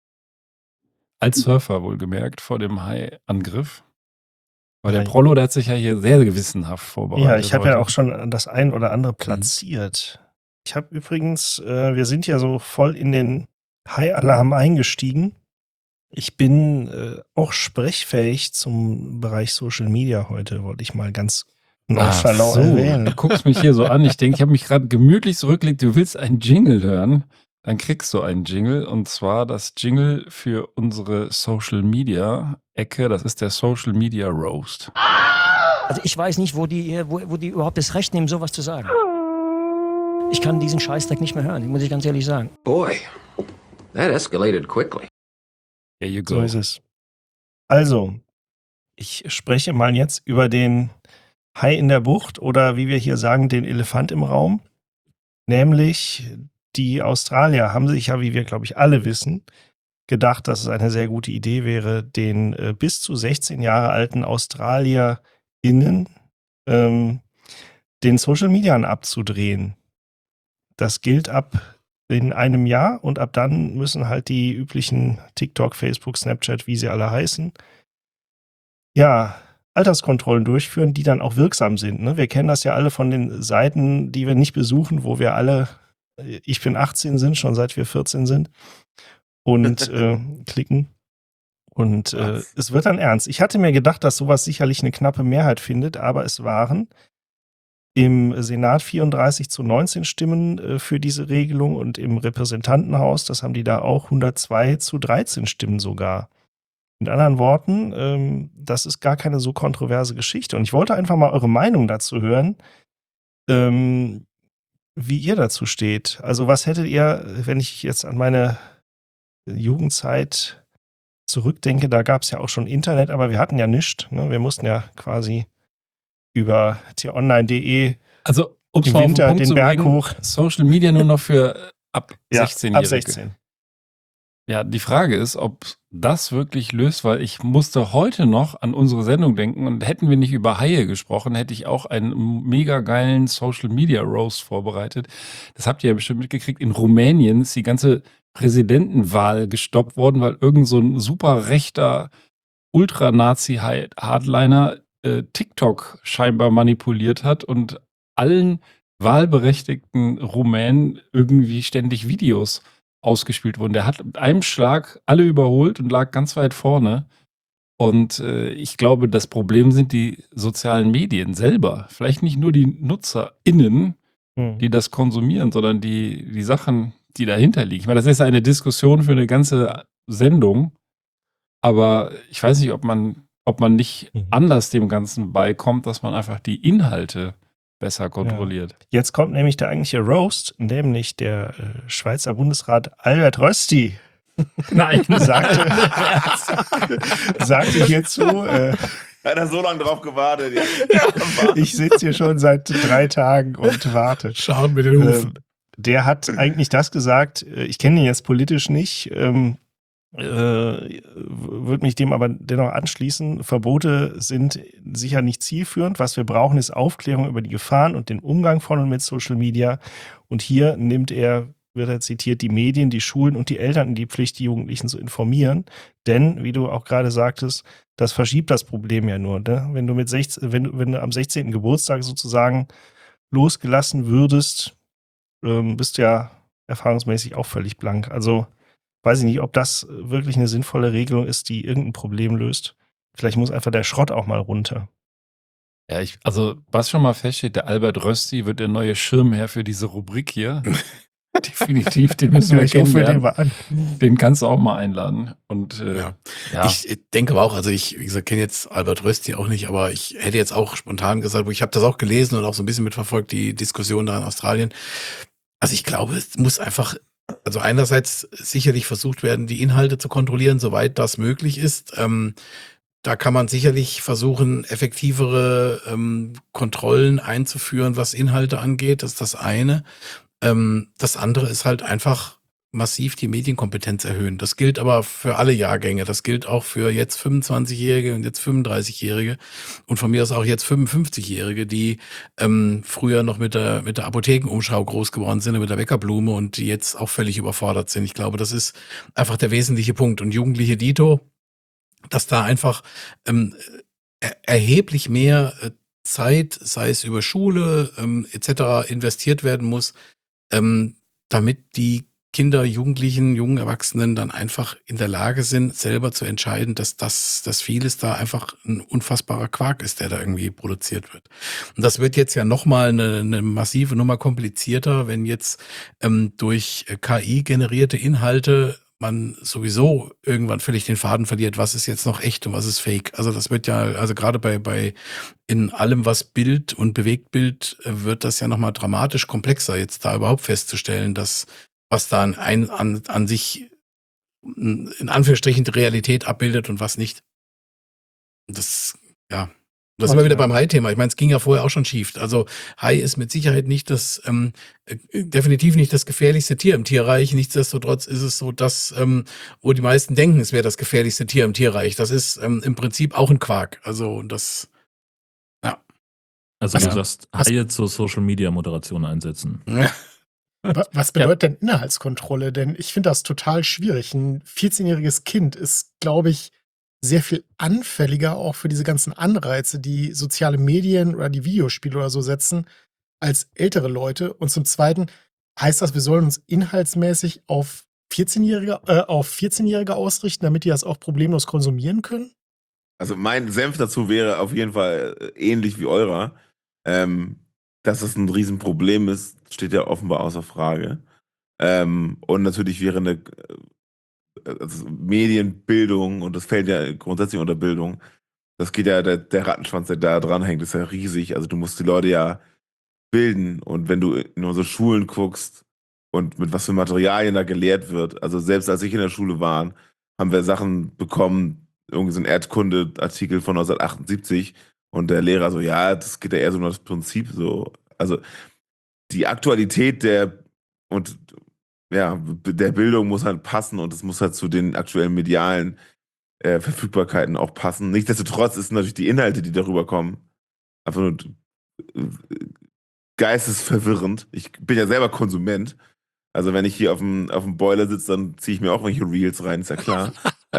als Surfer wohlgemerkt, vor dem Hai-Angriff. Weil der Prollo, der hat sich ja hier sehr gewissenhaft vorbereitet. Ja, ich habe ja auch schon das ein oder andere platziert. Ich habe übrigens, wir sind ja so voll in den Hai-Alarm eingestiegen. Ich bin auch sprechfähig zum Bereich Social Media heute, wollte ich mal ganz nonchalant erwähnen. Du guckst mich hier so an. Ich denke, ich habe mich gerade gemütlich zurückgelegt. Du willst einen Jingle hören? Dann kriegst du einen Jingle und zwar das Jingle für unsere Social Media Ecke. Das ist der Social Media Roast. Also ich weiß nicht, wo die überhaupt das Recht nehmen, sowas zu sagen. Ich kann diesen Scheißdreck nicht mehr hören, muss ich ganz ehrlich sagen. Boy, that escalated quickly. There you go. So ist es. Also, ich spreche mal jetzt über den Hai in der Bucht oder wie wir hier sagen, den Elefant im Raum. Nämlich die Australier haben sich ja, wie wir, glaube ich, alle wissen, gedacht, dass es eine sehr gute Idee wäre, den bis zu 16 Jahre alten AustralierInnen den Social Media abzudrehen. Das gilt ab in einem Jahr und ab dann müssen halt die üblichen TikTok, Facebook, Snapchat, wie sie alle heißen, ja, Alterskontrollen durchführen, die dann auch wirksam sind. Ne? Wir kennen das ja alle von den Seiten, die wir nicht besuchen, wo wir alle ich bin 18 sind, schon seit wir 14 sind und klicken. Und es wird dann ernst. Ich hatte mir gedacht, dass sowas sicherlich eine knappe Mehrheit findet, aber es waren im Senat 34:19 Stimmen für diese Regelung und im Repräsentantenhaus, das haben die da auch 102:13 Stimmen sogar. Mit anderen Worten, das ist gar keine so kontroverse Geschichte. Und ich wollte einfach mal eure Meinung dazu hören, wie ihr dazu steht. Also was hättet ihr, wenn ich jetzt an meine Jugendzeit zurückdenke, da gab es ja auch schon Internet, aber wir hatten ja nichts. Ne? Wir mussten ja quasi über t-online.de also, im Winter den Berg hoch. Social Media nur noch für ab 16-Jährige. Ab 16. Ja, die Frage ist, ob das wirklich löst, weil ich musste heute noch an unsere Sendung denken und hätten wir nicht über Haie gesprochen, hätte ich auch einen mega geilen Social Media Roast vorbereitet. Das habt ihr ja bestimmt mitgekriegt. In Rumänien ist die ganze Präsidentenwahl gestoppt worden, weil irgend so ein super rechter Ultranazi-Hardliner TikTok scheinbar manipuliert hat und allen wahlberechtigten Rumänen irgendwie ständig Videos ausgespielt wurden. Der hat mit einem Schlag alle überholt und lag ganz weit vorne. Und ich glaube, das Problem sind die sozialen Medien selber. Vielleicht nicht nur die NutzerInnen, die das konsumieren, sondern die Sachen, die dahinter liegen. Ich meine, das ist eine Diskussion für eine ganze Sendung. Aber ich weiß nicht, ob man nicht anders dem Ganzen beikommt, dass man einfach die Inhalte besser kontrolliert. Ja. Jetzt kommt nämlich der eigentliche Roast, nämlich der Schweizer Bundesrat Albert Rösti Nein. sagte hierzu, Hat er so lange drauf gewartet. ich sitze hier schon seit 3 Tagen und warte. Schauen mit den Hufen. Der hat eigentlich das gesagt, ich kenne ihn jetzt politisch nicht, würde mich dem aber dennoch anschließen. Verbote sind sicher nicht zielführend. Was wir brauchen, ist Aufklärung über die Gefahren und den Umgang von und mit Social Media. Und hier wird er zitiert, die Medien, die Schulen und die Eltern in die Pflicht, die Jugendlichen zu informieren. Denn, wie du auch gerade sagtest, das verschiebt das Problem ja nur. Ne? Wenn du wenn du am 16. Geburtstag sozusagen losgelassen würdest, bist du ja erfahrungsmäßig auch völlig blank. Also weiß ich nicht, ob das wirklich eine sinnvolle Regelung ist, die irgendein Problem löst. Vielleicht muss einfach der Schrott auch mal runter. Ja, also was schon mal feststeht, der Albert Rösti wird der neue Schirmherr für diese Rubrik hier. Definitiv, den müssen wir kennenlernen. Den kannst du auch mal einladen. Und ja. Ich denke aber auch, also wie gesagt, kenne jetzt Albert Rösti auch nicht, aber ich hätte jetzt auch spontan gesagt, ich habe das auch gelesen und auch so ein bisschen mitverfolgt, die Diskussion da in Australien. Also ich glaube, es muss einfach, also einerseits sicherlich versucht werden, die Inhalte zu kontrollieren, soweit das möglich ist. Da kann man sicherlich versuchen, effektivere Kontrollen einzuführen, was Inhalte angeht. Das ist das eine. Das andere ist halt einfach massiv die Medienkompetenz erhöhen. Das gilt aber für alle Jahrgänge. Das gilt auch für jetzt 25-Jährige und jetzt 35-Jährige und von mir aus auch jetzt 55-Jährige, die früher noch mit der Apothekenumschau groß geworden sind, mit der Bäckerblume und die jetzt auch völlig überfordert sind. Ich glaube, das ist einfach der wesentliche Punkt. Und Jugendliche Dito, dass da einfach erheblich mehr Zeit, sei es über Schule etc., investiert werden muss, damit die Kinder, Jugendlichen, jungen Erwachsenen dann einfach in der Lage sind, selber zu entscheiden, dass vieles da einfach ein unfassbarer Quark ist, der da irgendwie produziert wird. Und das wird jetzt ja nochmal eine massive Nummer komplizierter, wenn jetzt durch KI generierte Inhalte man sowieso irgendwann völlig den Faden verliert, was ist jetzt noch echt und was ist fake. Also das wird ja, also gerade bei in allem, was Bild und Bewegtbild, wird das ja nochmal dramatisch komplexer, jetzt da überhaupt festzustellen, dass was da an sich in Anführungsstrichen die Realität abbildet und was nicht. Das, ja. Das sind wir wieder beim Hai-Thema. Ich meine, es ging ja vorher auch schon schief. Also Hai ist mit Sicherheit nicht definitiv nicht das gefährlichste Tier im Tierreich. Nichtsdestotrotz ist es so, dass, wo die meisten denken, es wäre das gefährlichste Tier im Tierreich. Das ist im Prinzip auch ein Quark. Also das, ja. Also du sagst, Haie zur Social-Media-Moderation einsetzen. Was bedeutet denn Inhaltskontrolle? Denn ich finde das total schwierig. Ein 14-jähriges Kind ist, glaube ich, sehr viel anfälliger auch für diese ganzen Anreize, die soziale Medien oder die Videospiele oder so setzen, als ältere Leute. Und zum Zweiten heißt das, wir sollen uns inhaltsmäßig auf 14-Jährige ausrichten, damit die das auch problemlos konsumieren können? Also mein Senf dazu wäre auf jeden Fall ähnlich wie eurer. Dass das ein Riesenproblem ist, steht ja offenbar außer Frage. Und natürlich wäre also Medienbildung, und das fällt ja grundsätzlich unter Bildung, das geht ja, der Rattenschwanz, der da dran hängt, ist ja riesig. Also du musst die Leute ja bilden, und wenn du in unsere Schulen guckst und mit was für Materialien da gelehrt wird, also selbst als ich in der Schule war, haben wir Sachen bekommen, irgendwie so ein Erdkunde-Artikel von 1978, und der Lehrer so, ja, das geht ja eher so um das Prinzip so. Also die Aktualität der Bildung muss halt passen, und es muss halt zu den aktuellen medialen Verfügbarkeiten auch passen. Nichtsdestotrotz ist natürlich die Inhalte, die darüber kommen, einfach nur geistesverwirrend. Ich bin ja selber Konsument. Also wenn ich hier auf dem Boiler sitze, dann ziehe ich mir auch welche Reels rein, ist ja klar.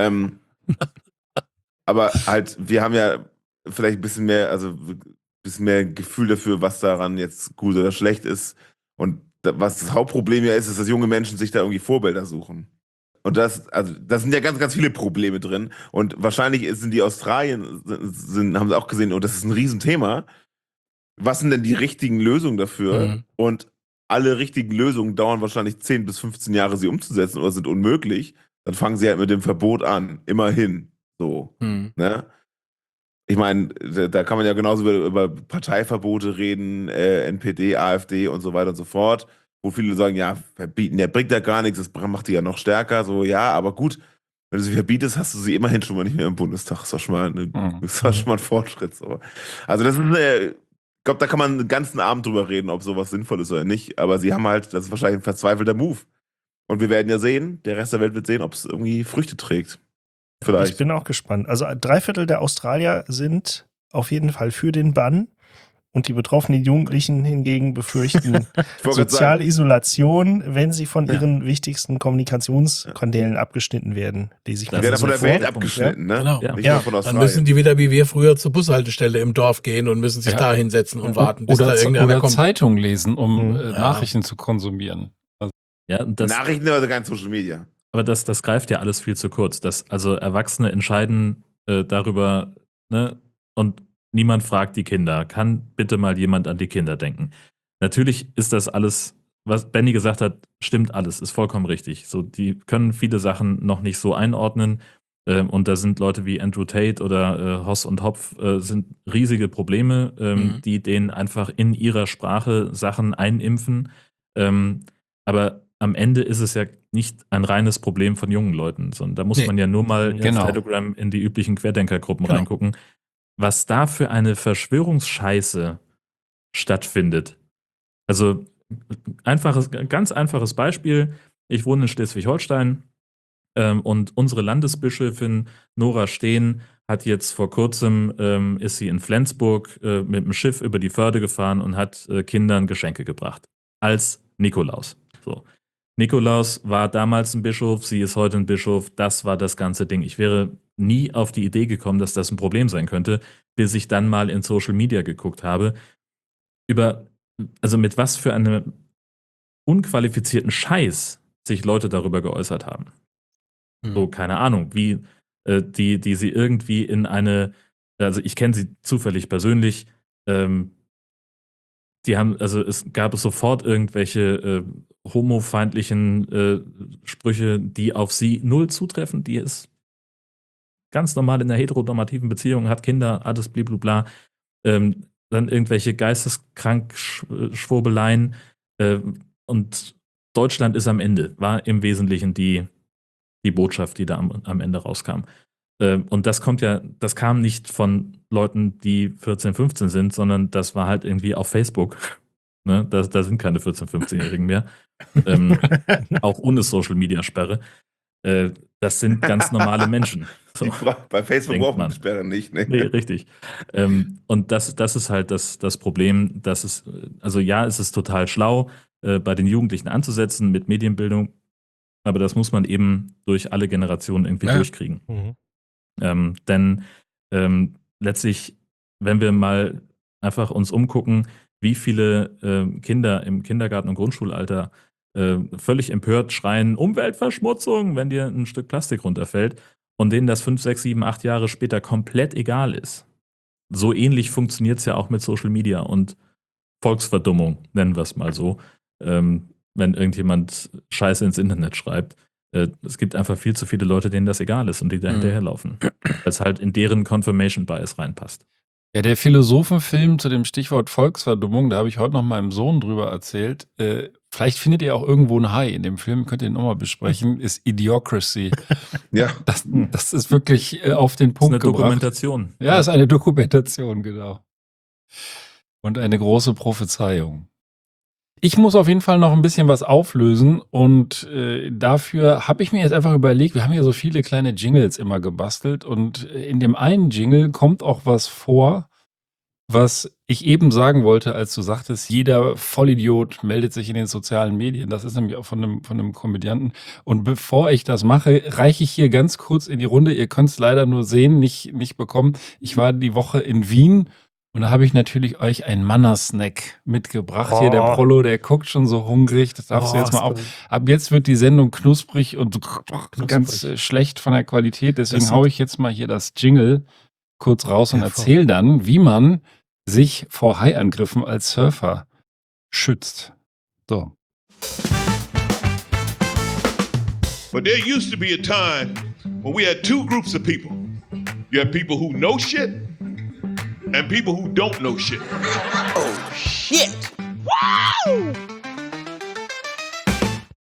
Aber halt, wir haben ja vielleicht ein bisschen mehr Gefühl dafür, was daran jetzt gut oder schlecht ist. Und was das Hauptproblem ja ist, dass junge Menschen sich da irgendwie Vorbilder suchen. Und das sind ja ganz, ganz viele Probleme drin. Und wahrscheinlich sind die Australien, haben sie auch gesehen, und das ist ein Riesenthema. Was sind denn die richtigen Lösungen dafür? Mhm. Und alle richtigen Lösungen dauern wahrscheinlich 10 bis 15 Jahre, sie umzusetzen, oder sind unmöglich. Dann fangen sie halt mit dem Verbot an. Immerhin. So. Mhm. Ne? Ich meine, da kann man ja genauso über Parteiverbote reden, NPD, AfD und so weiter und so fort. wo viele sagen, ja, verbieten, der bringt ja gar nichts, das macht die ja noch stärker. So, ja, aber gut, wenn du sie verbietest, hast du sie immerhin schon mal nicht mehr im Bundestag. Ist doch schon mal, ist doch schon mal ein Fortschritt. So. Also das ist ich glaube, da kann man den ganzen Abend drüber reden, ob sowas sinnvoll ist oder nicht. Aber sie haben halt, das ist wahrscheinlich ein verzweifelter Move. Und wir werden ja sehen, der Rest der Welt wird sehen, ob es irgendwie Früchte trägt. Vielleicht. Ich bin auch gespannt. Also 3/4 der Australier sind auf jeden Fall für den Bann. Und die betroffenen Jugendlichen hingegen befürchten soziale Isolation, wenn sie von ihren wichtigsten Kommunikationskanälen abgeschnitten werden. Lese ich mal von der vor. Welt abgeschnitten, ne? Genau. Nicht nur von Dann Australien. müssen die wieder wie wir früher zur Bushaltestelle im Dorf gehen und müssen sich da hinsetzen und warten, bis da irgendeiner oder kommt. Zeitung lesen, um Nachrichten zu konsumieren. Ja, Nachrichten, also kein Social Media. Aber das greift ja alles viel zu kurz. Also Erwachsene entscheiden darüber, ne? Und niemand fragt die Kinder. Kann bitte mal jemand an die Kinder denken? Natürlich ist das alles, was Benny gesagt hat, stimmt alles, ist vollkommen richtig. So, die können viele Sachen noch nicht so einordnen. Und da sind Leute wie Andrew Tate oder Hoss und Hopf sind riesige Probleme, die denen einfach in ihrer Sprache Sachen einimpfen. Aber am Ende ist es ja nicht ein reines Problem von jungen Leuten, sondern da muss man ja nur mal in Telegram in die üblichen Querdenkergruppen reingucken, was da für eine Verschwörungsscheiße stattfindet. Also ganz einfaches Beispiel. Ich wohne in Schleswig-Holstein und unsere Landesbischöfin Nora Steen hat jetzt vor kurzem, ist sie in Flensburg mit dem Schiff über die Förde gefahren und hat Kindern Geschenke gebracht. Als Nikolaus. So. Nikolaus war damals ein Bischof, sie ist heute ein Bischof, das war das ganze Ding. Ich wäre nie auf die Idee gekommen, dass das ein Problem sein könnte, bis ich dann mal in Social Media geguckt habe, also mit was für einem unqualifizierten Scheiß sich Leute darüber geäußert haben. So, keine Ahnung, wie die sie irgendwie in also ich kenne sie zufällig persönlich, es gab sofort irgendwelche homofeindlichen Sprüche, die auf sie null zutreffen, die ist ganz normal in einer heteronormativen Beziehung, hat Kinder, alles blablabla, dann irgendwelche geisteskrank Schwurbeleien und Deutschland ist am Ende, war im Wesentlichen die Botschaft, die da am Ende rauskam. Und das kam nicht von Leuten, die 14, 15 sind, sondern das war halt irgendwie auf Facebook. Ne? Da sind keine 14-, 15-Jährigen mehr. Auch ohne Social-Media-Sperre. Das sind ganz normale Menschen. So, bei Facebook braucht man Sperre nicht. Ne? Nee, richtig. Und das ist halt das Problem, dass es ist total schlau, bei den Jugendlichen anzusetzen mit Medienbildung, aber das muss man eben durch alle Generationen irgendwie durchkriegen. Denn letztlich, wenn wir mal einfach uns umgucken, wie viele Kinder im Kindergarten- und Grundschulalter völlig empört schreien, Umweltverschmutzung, wenn dir ein Stück Plastik runterfällt und denen das 5, 6, 7, 8 Jahre später komplett egal ist. So ähnlich funktioniert es ja auch mit Social Media und Volksverdummung, nennen wir es mal so. Wenn irgendjemand Scheiße ins Internet schreibt. Es gibt einfach viel zu viele Leute, denen das egal ist und die da hinterherlaufen. Weil es halt in deren Confirmation Bias reinpasst. Ja, der Philosophenfilm zu dem Stichwort Volksverdummung, da habe ich heute noch meinem Sohn drüber erzählt. Vielleicht findet ihr auch irgendwo ein Hai in dem Film, könnt ihr ihn nochmal besprechen, ist Idiocracy. Ja. Das ist wirklich auf den Punkt gebracht. Das ist eine Dokumentation. Ja, ist eine Dokumentation, genau. Und eine große Prophezeiung. Ich muss auf jeden Fall noch ein bisschen was auflösen und dafür habe ich mir jetzt einfach überlegt, wir haben ja so viele kleine Jingles immer gebastelt und in dem einen Jingle kommt auch was vor, was ich eben sagen wollte, als du sagtest, jeder Vollidiot meldet sich in den sozialen Medien. Das ist nämlich auch von einem Komödianten. Und bevor ich das mache, reiche ich hier ganz kurz in die Runde. Ihr könnt es leider nur sehen, nicht bekommen. Ich war die Woche in Wien. Und da habe ich natürlich euch einen Mannersnack mitgebracht. Hier der Prollo, der guckt schon so hungrig. Das darfst du jetzt mal auf. Ab jetzt wird die Sendung knusprig und ganz schlecht von der Qualität. Deswegen haue ich jetzt mal hier das Jingle kurz raus und erzähle dann, wie man sich vor Haiangriffen als Surfer schützt. So. But there used to be a time when we had two groups of people. You had people who know shit and people who don't know shit. Oh, shit! Wow!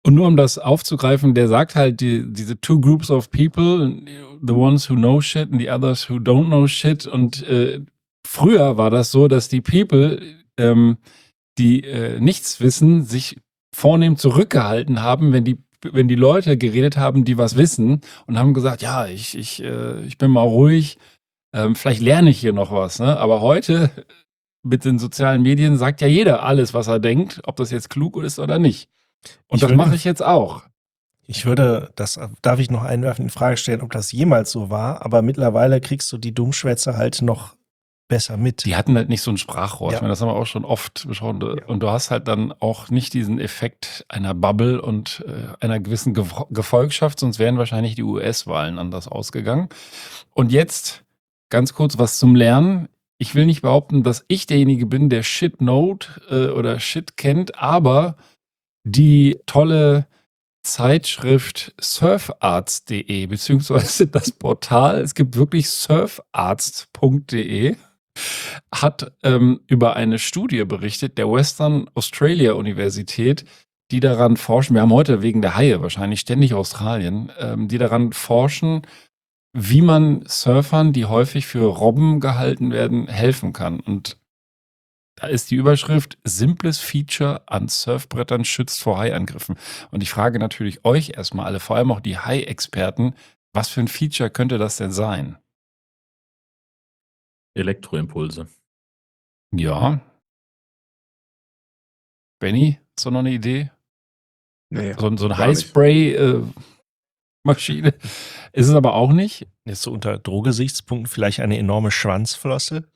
Und nur um das aufzugreifen, der sagt halt, diese two groups of people, the ones who know shit and the others who don't know shit. Und früher war das so, dass die People, die nichts wissen, sich vornehm zurückgehalten haben, wenn die Leute geredet haben, die was wissen und haben gesagt, ja, ich bin mal ruhig, vielleicht lerne ich hier noch was. Ne? Aber heute mit den sozialen Medien sagt ja jeder alles, was er denkt, ob das jetzt klug ist oder nicht. Und das mache ich jetzt auch. Ich würde, das darf ich noch einwerfen, in Frage stellen, ob das jemals so war, aber mittlerweile kriegst du die Dummschwätze halt noch besser mit. Die hatten halt nicht so ein Sprachrohr. Ja. Ich meine, das haben wir auch schon oft besprochen. Und du hast halt dann auch nicht diesen Effekt einer Bubble und einer gewissen Gefolgschaft, sonst wären wahrscheinlich die US-Wahlen anders ausgegangen. Und jetzt ganz kurz was zum Lernen. Ich will nicht behaupten, dass ich derjenige bin, der Shit Note oder Shit kennt, aber die tolle Zeitschrift surfarzt.de beziehungsweise das Portal, es gibt wirklich surfarzt.de, hat über eine Studie berichtet der Western Australia Universität, die daran forschen, wir haben heute wegen der Haie wahrscheinlich ständig Australien, die daran forschen, wie man Surfern, die häufig für Robben gehalten werden, helfen kann. Und da ist die Überschrift: Simples Feature an Surfbrettern schützt vor Haiangriffen. Und ich frage natürlich euch erstmal alle, vor allem auch die Hai-Experten, was für ein Feature könnte das denn sein? Elektroimpulse. Ja. Benny, hast du noch eine Idee? Nee, So ein gar nicht. Highspray-Maschine. Ist es aber auch nicht. Jetzt so unter Drohgesichtspunkten vielleicht eine enorme Schwanzflosse.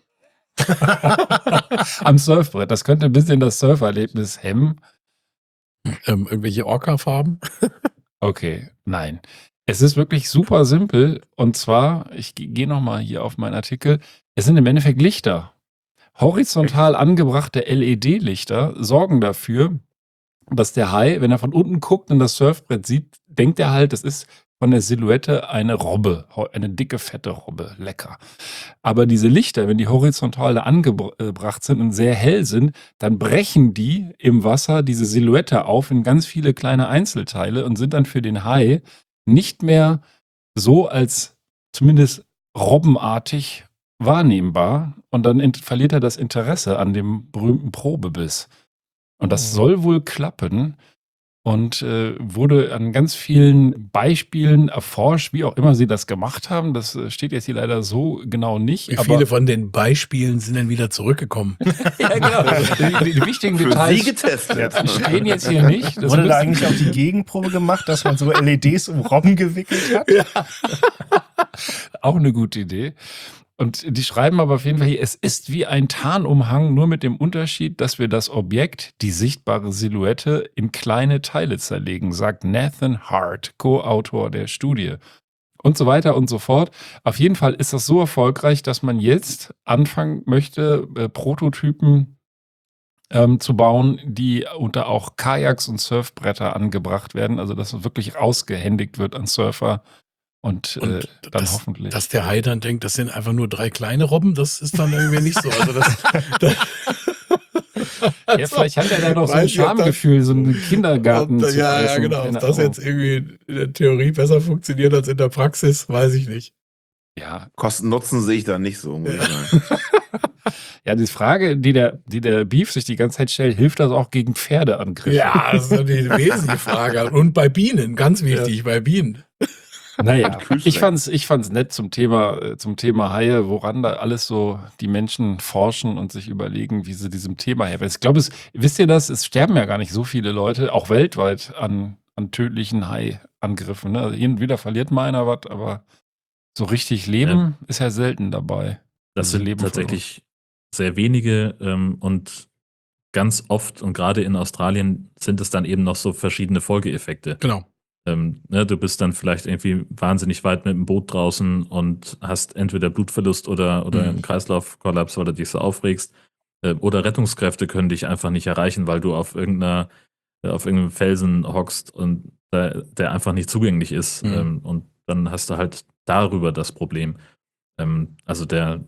Am Surfbrett. Das könnte ein bisschen das Surferlebnis hemmen. Irgendwelche Orca-Farben? Okay, nein. Es ist wirklich super simpel. Und zwar, ich gehe nochmal hier auf meinen Artikel. Es sind im Endeffekt Lichter. Horizontal angebrachte LED-Lichter sorgen dafür, dass der Hai, wenn er von unten guckt und das Surfbrett sieht, denkt er halt, das ist von der Silhouette eine Robbe, eine dicke, fette Robbe. Lecker. Aber diese Lichter, wenn die horizontal da angebracht sind und sehr hell sind, dann brechen die im Wasser diese Silhouette auf in ganz viele kleine Einzelteile und sind dann für den Hai nicht mehr so als zumindest robbenartig wahrnehmbar. Und dann verliert er das Interesse an dem berühmten Probebiss. Und das soll wohl klappen. Und wurde an ganz vielen Beispielen erforscht, wie auch immer sie das gemacht haben. Das steht jetzt hier leider so genau nicht. Wie viele von den Beispielen sind denn wieder zurückgekommen? Ja, genau. Die wichtigen Für Details Sie getestet. stehen jetzt hier nicht. Das Wurde da müsste- eigentlich auch die Gegenprobe gemacht, dass man so LEDs um Robben gewickelt hat? Auch eine gute Idee. Und die schreiben aber auf jeden Fall hier, es ist wie ein Tarnumhang, nur mit dem Unterschied, dass wir das Objekt, die sichtbare Silhouette, in kleine Teile zerlegen, sagt Nathan Hart, Co-Autor der Studie. Und so weiter und so fort. Auf jeden Fall ist das so erfolgreich, dass man jetzt anfangen möchte, Prototypen zu bauen, die unter auch Kajaks und Surfbretter angebracht werden. Also dass es wirklich ausgehändigt wird an Surfer. Und dann hoffentlich. Dass der Hai dann denkt, das sind einfach nur 3 kleine Robben, das ist dann irgendwie nicht so. Also Ja, vielleicht hat er da noch so ein Weiß ich, ob das- Schamgefühl, so einen Kindergarten zu Ja, fressen. genau. Ob Keine das Ahnung. jetzt irgendwie in der Theorie besser funktioniert als in der Praxis, weiß ich nicht. Ja, Kosten-Nutzen sehe ich da nicht so, muss ich sagen. ja, die Frage, die der Beef sich die ganze Zeit stellt, hilft das auch gegen Pferdeangriffe? Ja, das ist natürlich eine wesentliche Frage. Und bei Bienen, ganz wichtig, bei Bienen. Naja, ich fand's nett zum Thema Haie, woran da alles so die Menschen forschen und sich überlegen, wie sie diesem Thema her. Ich glaube, wisst ihr das? Es sterben ja gar nicht so viele Leute, auch weltweit, an tödlichen Hai-Angriffen. Ne? Also hin und wieder verliert mal einer was, aber so richtig leben ist ja selten dabei. Das Also sind Leben tatsächlich sehr wenige und ganz oft und gerade in Australien sind es dann eben noch so verschiedene Folgeeffekte. Genau. Du bist dann vielleicht irgendwie wahnsinnig weit mit dem Boot draußen und hast entweder Blutverlust oder einen Kreislaufkollaps, weil du dich so aufregst. Oder Rettungskräfte können dich einfach nicht erreichen, weil du auf irgendeinem Felsen hockst und der einfach nicht zugänglich ist. Und dann hast du halt darüber das Problem. Also du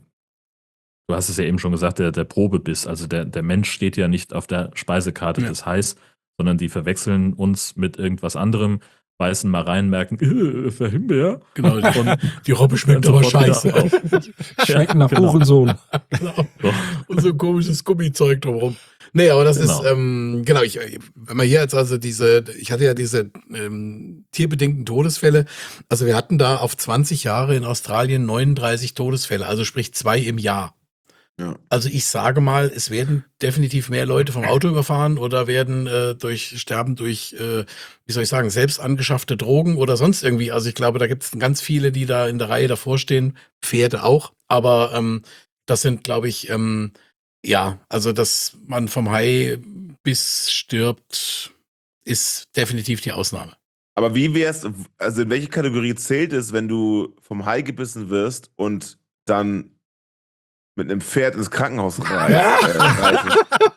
hast es ja eben schon gesagt, der Probebiss. Also der Mensch steht ja nicht auf der Speisekarte des Hais, sondern die verwechseln uns mit irgendwas anderem, beißen mal rein, merken, ist der Himbeer? Genau, Und die Robbe schmeckt hören aber sofort wieder scheiße. auf. Schmeckt nach genau. Hurensohn. Genau. So. Und so komisches Gummizeug drumherum. Nee, aber das Genau. ist, genau, wenn man hier jetzt also ich hatte ja diese tierbedingten Todesfälle, also wir hatten da auf 20 Jahre in Australien 39 Todesfälle, also sprich 2 im Jahr. Ja. Also ich sage mal, es werden definitiv mehr Leute vom Auto überfahren oder werden sterben durch, wie soll ich sagen, selbst angeschaffte Drogen oder sonst irgendwie. Also ich glaube, da gibt es ganz viele, die da in der Reihe davor stehen, Pferde auch, aber das sind, glaube ich, ja, also dass man vom Hai bis stirbt, ist definitiv die Ausnahme. Aber wie wär's, also in welche Kategorie zählt es, wenn du vom Hai gebissen wirst und dann mit einem Pferd ins Krankenhaus reitest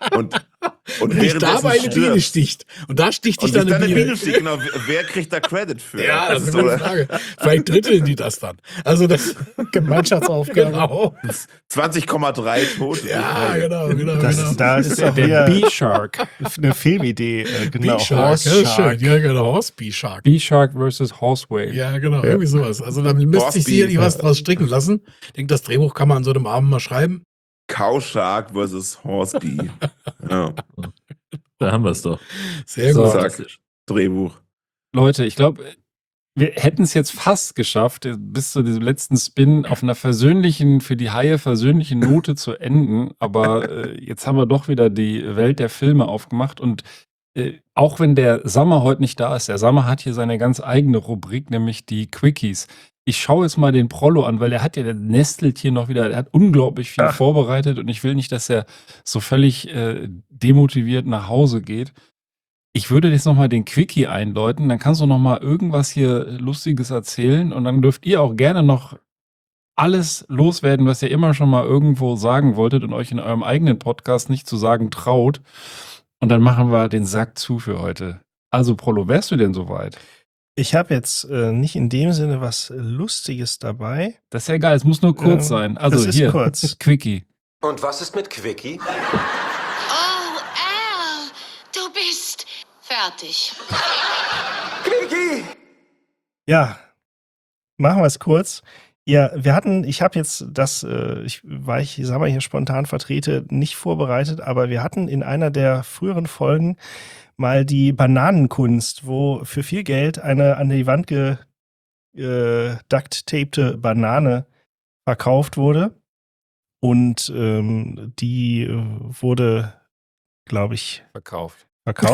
und Nicht dabei eine Biene stirbst. sticht. Und da sticht dich Und dann sich eine dann Biene. Biene sticht, genau. Wer kriegt da Credit für? Ja, das ist oder? eine Frage. Vielleicht dritteln die das dann. Also das Gemeinschaftsaufgabe. genau. 20,3 Tote. Ja, genau. Da ist auch Der wieder B-Shark. eine Filmidee. Genau, B-Shark, Horse ja, Shark. schön. Ja, genau, Horse B-Shark. B-Shark versus Horse Whale. Ja, genau, irgendwie sowas. Also da müsste sich sicherlich was draus stricken lassen. Ich denke, das Drehbuch kann man an so einem Abend mal schreiben. Cow Shark versus Horse Bee. Ja. Da haben wir es doch. Sehr So. gut. Zack. Drehbuch. Leute, ich glaube, wir hätten es jetzt fast geschafft, bis zu diesem letzten Spin auf einer für die Haie versöhnlichen Note zu enden. Aber jetzt haben wir doch wieder die Welt der Filme aufgemacht. Und auch wenn der Sammer heute nicht da ist, der Sammer hat hier seine ganz eigene Rubrik, nämlich die Quickies. Ich schaue jetzt mal den Prollo an, weil der nestelt hier noch wieder, er hat unglaublich viel vorbereitet und ich will nicht, dass er so völlig demotiviert nach Hause geht. Ich würde jetzt nochmal den Quickie einläuten, dann kannst du nochmal irgendwas hier Lustiges erzählen und dann dürft ihr auch gerne noch alles loswerden, was ihr immer schon mal irgendwo sagen wolltet und euch in eurem eigenen Podcast nicht zu sagen traut. Und dann machen wir den Sack zu für heute. Also Prollo, wärst du denn soweit? Ich habe jetzt nicht in dem Sinne was Lustiges dabei. Das ist ja egal, es muss nur kurz sein. Also das ist hier, kurz. Quickie. Und was ist mit Quickie? Oh, Al, du bist fertig. Quickie! Ja, machen wir es kurz. Ja, ich habe jetzt ich sag mal hier spontan vertrete, nicht vorbereitet, aber wir hatten in einer der früheren Folgen mal die Bananenkunst, wo für viel Geld eine an die Wand geduct-tapte Banane verkauft wurde. Und die wurde, glaube ich, Verkauft.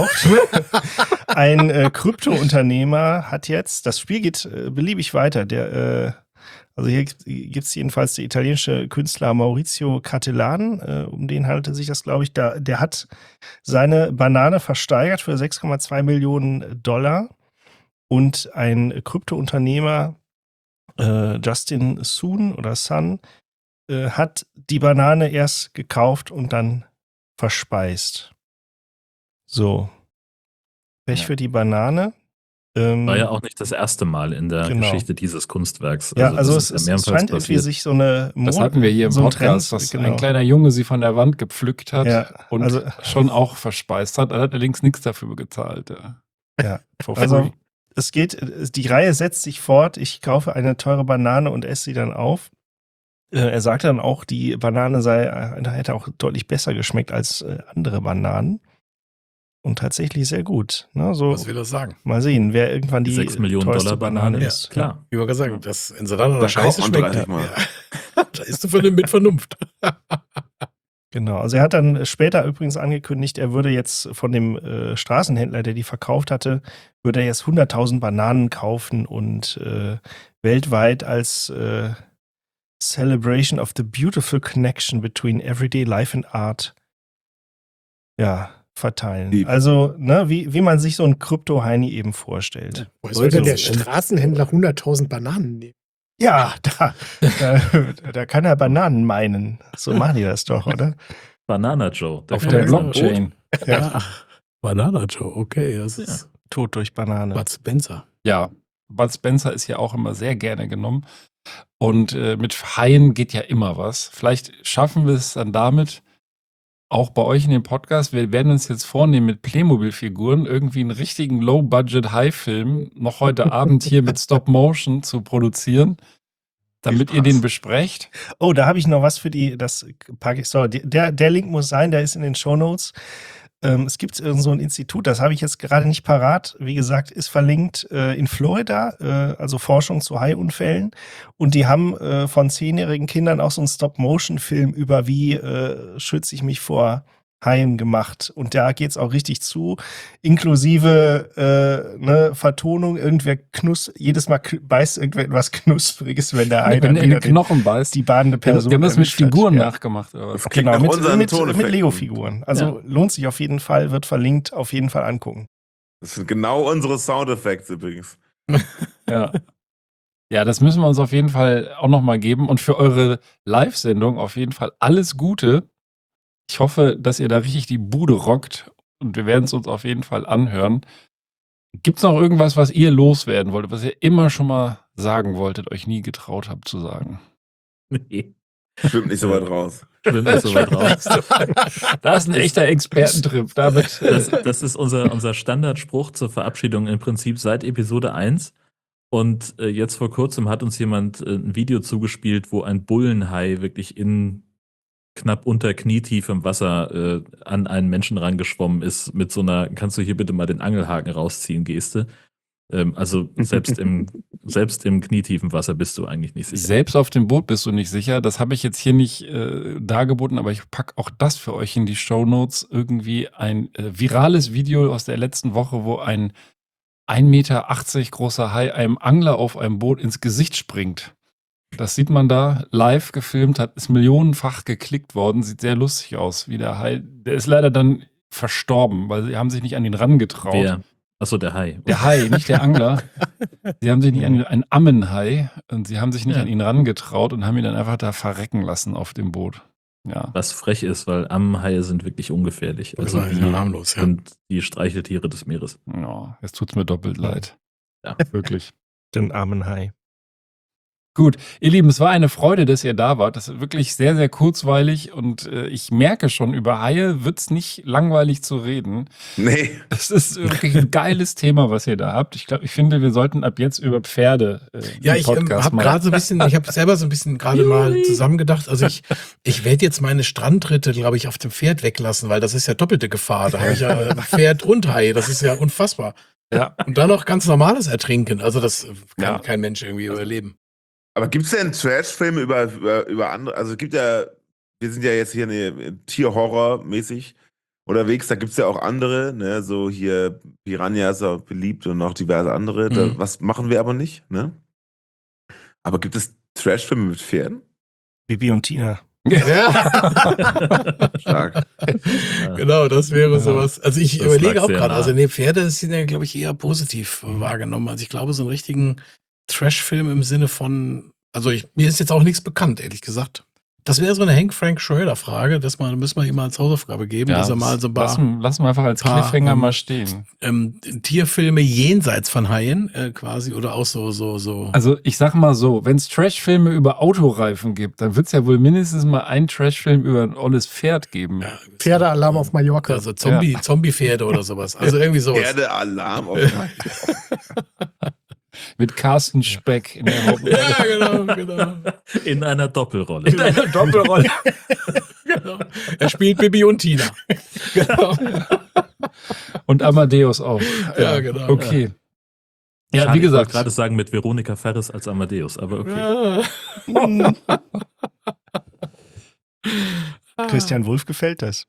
Ein Krypto-Unternehmer hat jetzt, das Spiel geht beliebig weiter, also hier gibt es jedenfalls der italienische Künstler Maurizio Cattelan, um den handelte sich das, glaube ich, der hat seine Banane versteigert für 6,2 Millionen Dollar und ein Krypto-Unternehmer, Justin Sun, hat die Banane erst gekauft und dann verspeist. So. Pech für die Banane. War ja auch nicht das erste Mal in der Genau. Geschichte dieses Kunstwerks. Ja, also das es ist ja mehrmals scheint irgendwie passiert. sich so eine Das hatten wir hier im so ein Podcast, Trend, dass genau. ein kleiner Junge sie von der Wand gepflückt hat Ja, und also- schon auch verspeist hat. Er hat allerdings nichts dafür gezahlt. Ja, For also free. die Reihe setzt sich fort. Ich kaufe eine teure Banane und esse sie dann auf. Er sagte dann auch, die Banane hätte auch deutlich besser geschmeckt als andere Bananen. Und tatsächlich sehr gut. Ne? So, Was will das sagen? mal sehen, wer irgendwann die 6 Millionen teuerste Dollar Banane, ist. klar. Wie wir gesagt, das in Salat oder Da Scheiße kauft man schmeckt. 30 Mal. Ja. Da ist du mit Vernunft. Genau, also er hat dann später übrigens angekündigt, er würde jetzt von dem Straßenhändler, der die verkauft hatte, würde er jetzt 100.000 Bananen kaufen und weltweit als Celebration of the beautiful connection between everyday life and art verteilen. Lieb. Also, ne, wie man sich so ein Krypto-Heini eben vorstellt. Wo soll denn der So. Straßenhändler 100.000 Bananen nehmen? Ja, da kann er Bananen meinen. So machen die das doch, oder? Banana Joe. Auf kann der man sagen. Blockchain. Ja. Banana Joe, okay, das ist Tod durch Banane. Bud Spencer. Ja, Bud Spencer ist ja auch immer sehr gerne genommen. Und mit Haien geht ja immer was. Vielleicht schaffen wir es dann damit, auch bei euch in dem Podcast, wir werden uns jetzt vornehmen, mit Playmobil-Figuren irgendwie einen richtigen Low-Budget-High-Film noch heute Abend hier mit Stop-Motion zu produzieren, damit ihr den besprecht. Oh, da habe ich noch was für das packe ich, sorry, der Link muss sein, der ist in den Shownotes. Es gibt so ein Institut, das habe ich jetzt gerade nicht parat, wie gesagt, ist verlinkt in Florida, also Forschung zu Haiunfällen. Und die haben von 10-jährigen Kindern auch so einen Stop-Motion-Film über wie schütze ich mich vor Haien gemacht. Und da geht's auch richtig zu, inklusive Vertonung, irgendwer jedes Mal beißt irgendwer etwas Knuspriges, wenn der Hai Wenn dann er in wieder den Knochen beißt. die badende Person Die haben das mit erwischt hat. Figuren Ja. nachgemacht. Oder was? klingt nach unseren mit Toneffekten. Lego-Figuren. Also Ja. lohnt sich auf jeden Fall, wird verlinkt, auf jeden Fall angucken. Das sind genau unsere Soundeffekte übrigens. Ja. Ja, das müssen wir uns auf jeden Fall auch nochmal geben. Und für eure Live-Sendung auf jeden Fall alles Gute. Ich hoffe, dass ihr da richtig die Bude rockt. Und wir werden es uns auf jeden Fall anhören. Gibt es noch irgendwas, was ihr loswerden wolltet, was ihr immer schon mal sagen wolltet, euch nie getraut habt zu sagen? Nee. Schwimmt nicht so weit raus. Schwimmt nicht so weit raus. Das ist ein echter Expertentrip. Damit, Das ist unser Standardspruch zur Verabschiedung im Prinzip seit Episode 1. Und jetzt vor kurzem hat uns jemand ein Video zugespielt, wo ein Bullenhai wirklich in knapp unter knietiefem Wasser an einen Menschen rangeschwommen ist mit so einer, kannst du hier bitte mal den Angelhaken rausziehen, Geste. Also selbst im knietiefen Wasser bist du eigentlich nicht sicher. Selbst auf dem Boot bist du nicht sicher. Das habe ich jetzt hier nicht dargeboten, aber ich packe auch das für euch in die Shownotes. Irgendwie ein virales Video aus der letzten Woche, wo ein 1,80 Meter großer Hai einem Angler auf einem Boot ins Gesicht springt. Das sieht man da live gefilmt, ist millionenfach geklickt worden, sieht sehr lustig aus, wie der Hai. Der ist leider dann verstorben, weil sie haben sich nicht an ihn rangetraut. Wer? Achso, der Hai. Der Hai, nicht der Angler. Sie haben sich nicht an ihn, ein Ammenhai, und sie haben sich nicht an ihn rangetraut und haben ihn dann einfach da verrecken lassen auf dem Boot. Ja. Was frech ist, weil Ammenhaie sind wirklich ungefährlich. Also Das die war harmlos, ja. sind die Streicheltiere des Meeres. Ja, jetzt tut's mir doppelt leid. Ja. Wirklich. Den armen Hai. Gut, ihr Lieben, es war eine Freude, dass ihr da wart. Das ist wirklich sehr, sehr kurzweilig und ich merke schon, über Haie wird's nicht langweilig zu reden. Nee. Das ist wirklich ein geiles Thema, was ihr da habt. Ich finde, wir sollten ab jetzt über Pferde Ja, im ich Podcast habe mal- gerade so ein bisschen, ich habe selber so ein bisschen gerade mal zusammengedacht. Also ich werde jetzt meine Strandritte, glaube ich, auf dem Pferd weglassen, weil das ist ja doppelte Gefahr. Da habe ich ja Pferd und Hai. Das ist ja unfassbar. Ja. Und dann noch ganz normales Ertrinken. Also das kann kein Mensch irgendwie überleben. Aber gibt es denn Trash-Filme über andere? Also es gibt ja, wir sind ja jetzt hier Tierhorror-mäßig unterwegs, da gibt es ja auch andere, ne? So hier Piranha ist auch beliebt und noch diverse andere. Da, was machen wir aber nicht, ne? Aber gibt es Trash-Filme mit Pferden? Bibi und Tina. Ja. Stark. Genau, das wäre sowas. Also ich Das überlege lag auch sehr gerade, nah. also nee, Pferde sind ja, glaube ich, eher positiv wahrgenommen. Also ich glaube, so einen richtigen Trash-Film im Sinne von, also mir ist jetzt auch nichts bekannt, ehrlich gesagt. Das wäre so eine Hank-Frank Schröder-Frage, müssen wir ihm mal als Hausaufgabe geben, dass er mal so ein paar lassen wir einfach als Cliffhanger mal stehen. Tierfilme jenseits von Haien quasi oder auch so. Also ich sag mal so, wenn es Trashfilme über Autoreifen gibt, dann wird es ja wohl mindestens mal einen Trashfilm über ein olles Pferd geben. Pferdealarm auf Mallorca. Also Zombie-Pferde oder sowas. Also irgendwie sowas. Pferdealarm auf Mit Carsten Speck in der Hauptrolle. Ja, genau. In einer Doppelrolle. In einer Doppelrolle. Genau. Er spielt Bibi und Tina. Genau. Und Amadeus auch. Ja, genau. Okay. Ja, Schade, wie ich gesagt. wollte gerade sagen mit Veronika Ferres als Amadeus, aber okay. Christian Wulff gefällt das.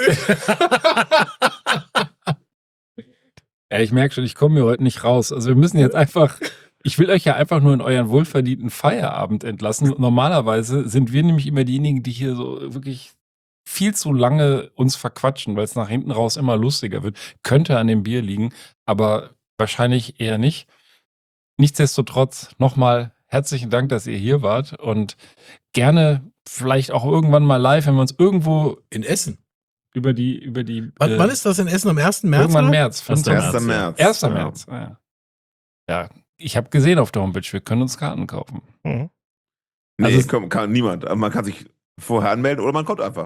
Ja, ich merke schon, ich komme hier heute nicht raus. Also wir müssen jetzt einfach, ich will euch ja einfach nur in euren wohlverdienten Feierabend entlassen. Normalerweise sind wir nämlich immer diejenigen, die hier so wirklich viel zu lange uns verquatschen, weil es nach hinten raus immer lustiger wird. Könnte an dem Bier liegen, aber wahrscheinlich eher nicht. Nichtsdestotrotz nochmal herzlichen Dank, dass ihr hier wart und gerne vielleicht auch irgendwann mal live, wenn wir uns irgendwo in Essen über die Wann ist das in Essen? Am 1. März? Irgendwann oder? März. 1. März. 1. März. Ja, ich habe gesehen auf der Homepage, wir können uns Karten kaufen. Nee, Also kann niemand. Aber man kann sich vorher anmelden oder man kommt einfach.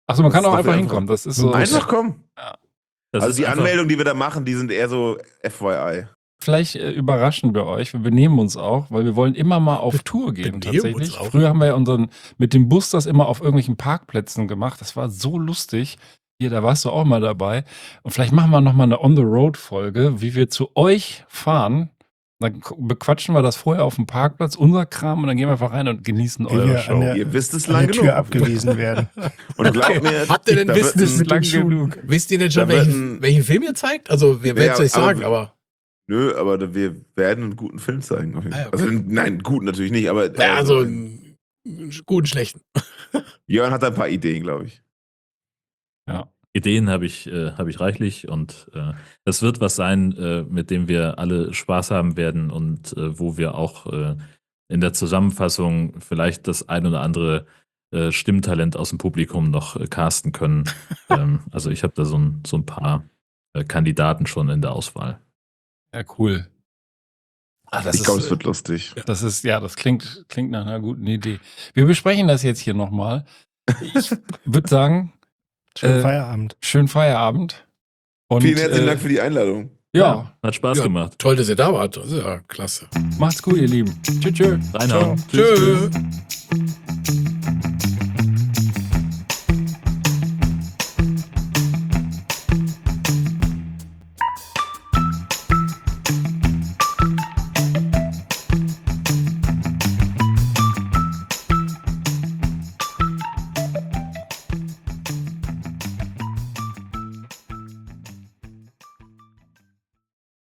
Achso, man kann Das auch ist einfach doch hinkommen. Das ist so. Einfach kommen. Das Also ist die einfach- Anmeldungen, die wir da machen, die sind eher so FYI. Vielleicht überraschen wir euch. Wir benehmen uns auch, weil wir wollen immer mal auf Tour gehen benehmen tatsächlich. uns auch. Früher haben wir ja mit dem Bus das immer auf irgendwelchen Parkplätzen gemacht. Das war so lustig. Hier, da warst du auch mal dabei. Und vielleicht machen wir nochmal eine On-the-Road-Folge, wie wir zu euch fahren. Dann bequatschen wir das vorher auf dem Parkplatz, unser Kram, und dann gehen wir einfach rein und genießen Wie eure wir Show. Ihr wisst es an lang der genug. Tür abgewiesen werden. Und glaubt mir, Habt ihr denn da wird Business ein- mit den Schuhen? Wisst ihr denn schon, Da wird welchen Film ihr zeigt? Also, wir werden es euch sagen, aber. Nö, aber wir werden einen guten Film zeigen. Auf jeden Fall. Ah, okay. Also, nein, gut natürlich nicht, aber Ja, also einen guten, schlechten. Jörn hat da ein paar Ideen, glaube ich. Ja. Ideen habe ich reichlich und es wird was sein, mit dem wir alle Spaß haben werden und wo wir auch in der Zusammenfassung vielleicht das ein oder andere Stimmtalent aus dem Publikum noch casten können. Also ich habe da so ein paar Kandidaten schon in der Auswahl. Ja, cool. Ich glaube, es wird lustig. Das klingt nach einer guten Idee. Wir besprechen das jetzt hier nochmal. Ich würde sagen, Schönen Feierabend. Schönen Feierabend. Und, Vielen herzlichen Dank für die Einladung. Ja, hat Spaß gemacht. Toll, dass ihr da wart. Das ist ja klasse. Macht's gut, ihr Lieben. Tschüss. Reinhauen. Ciao. Tschüss. Tschö.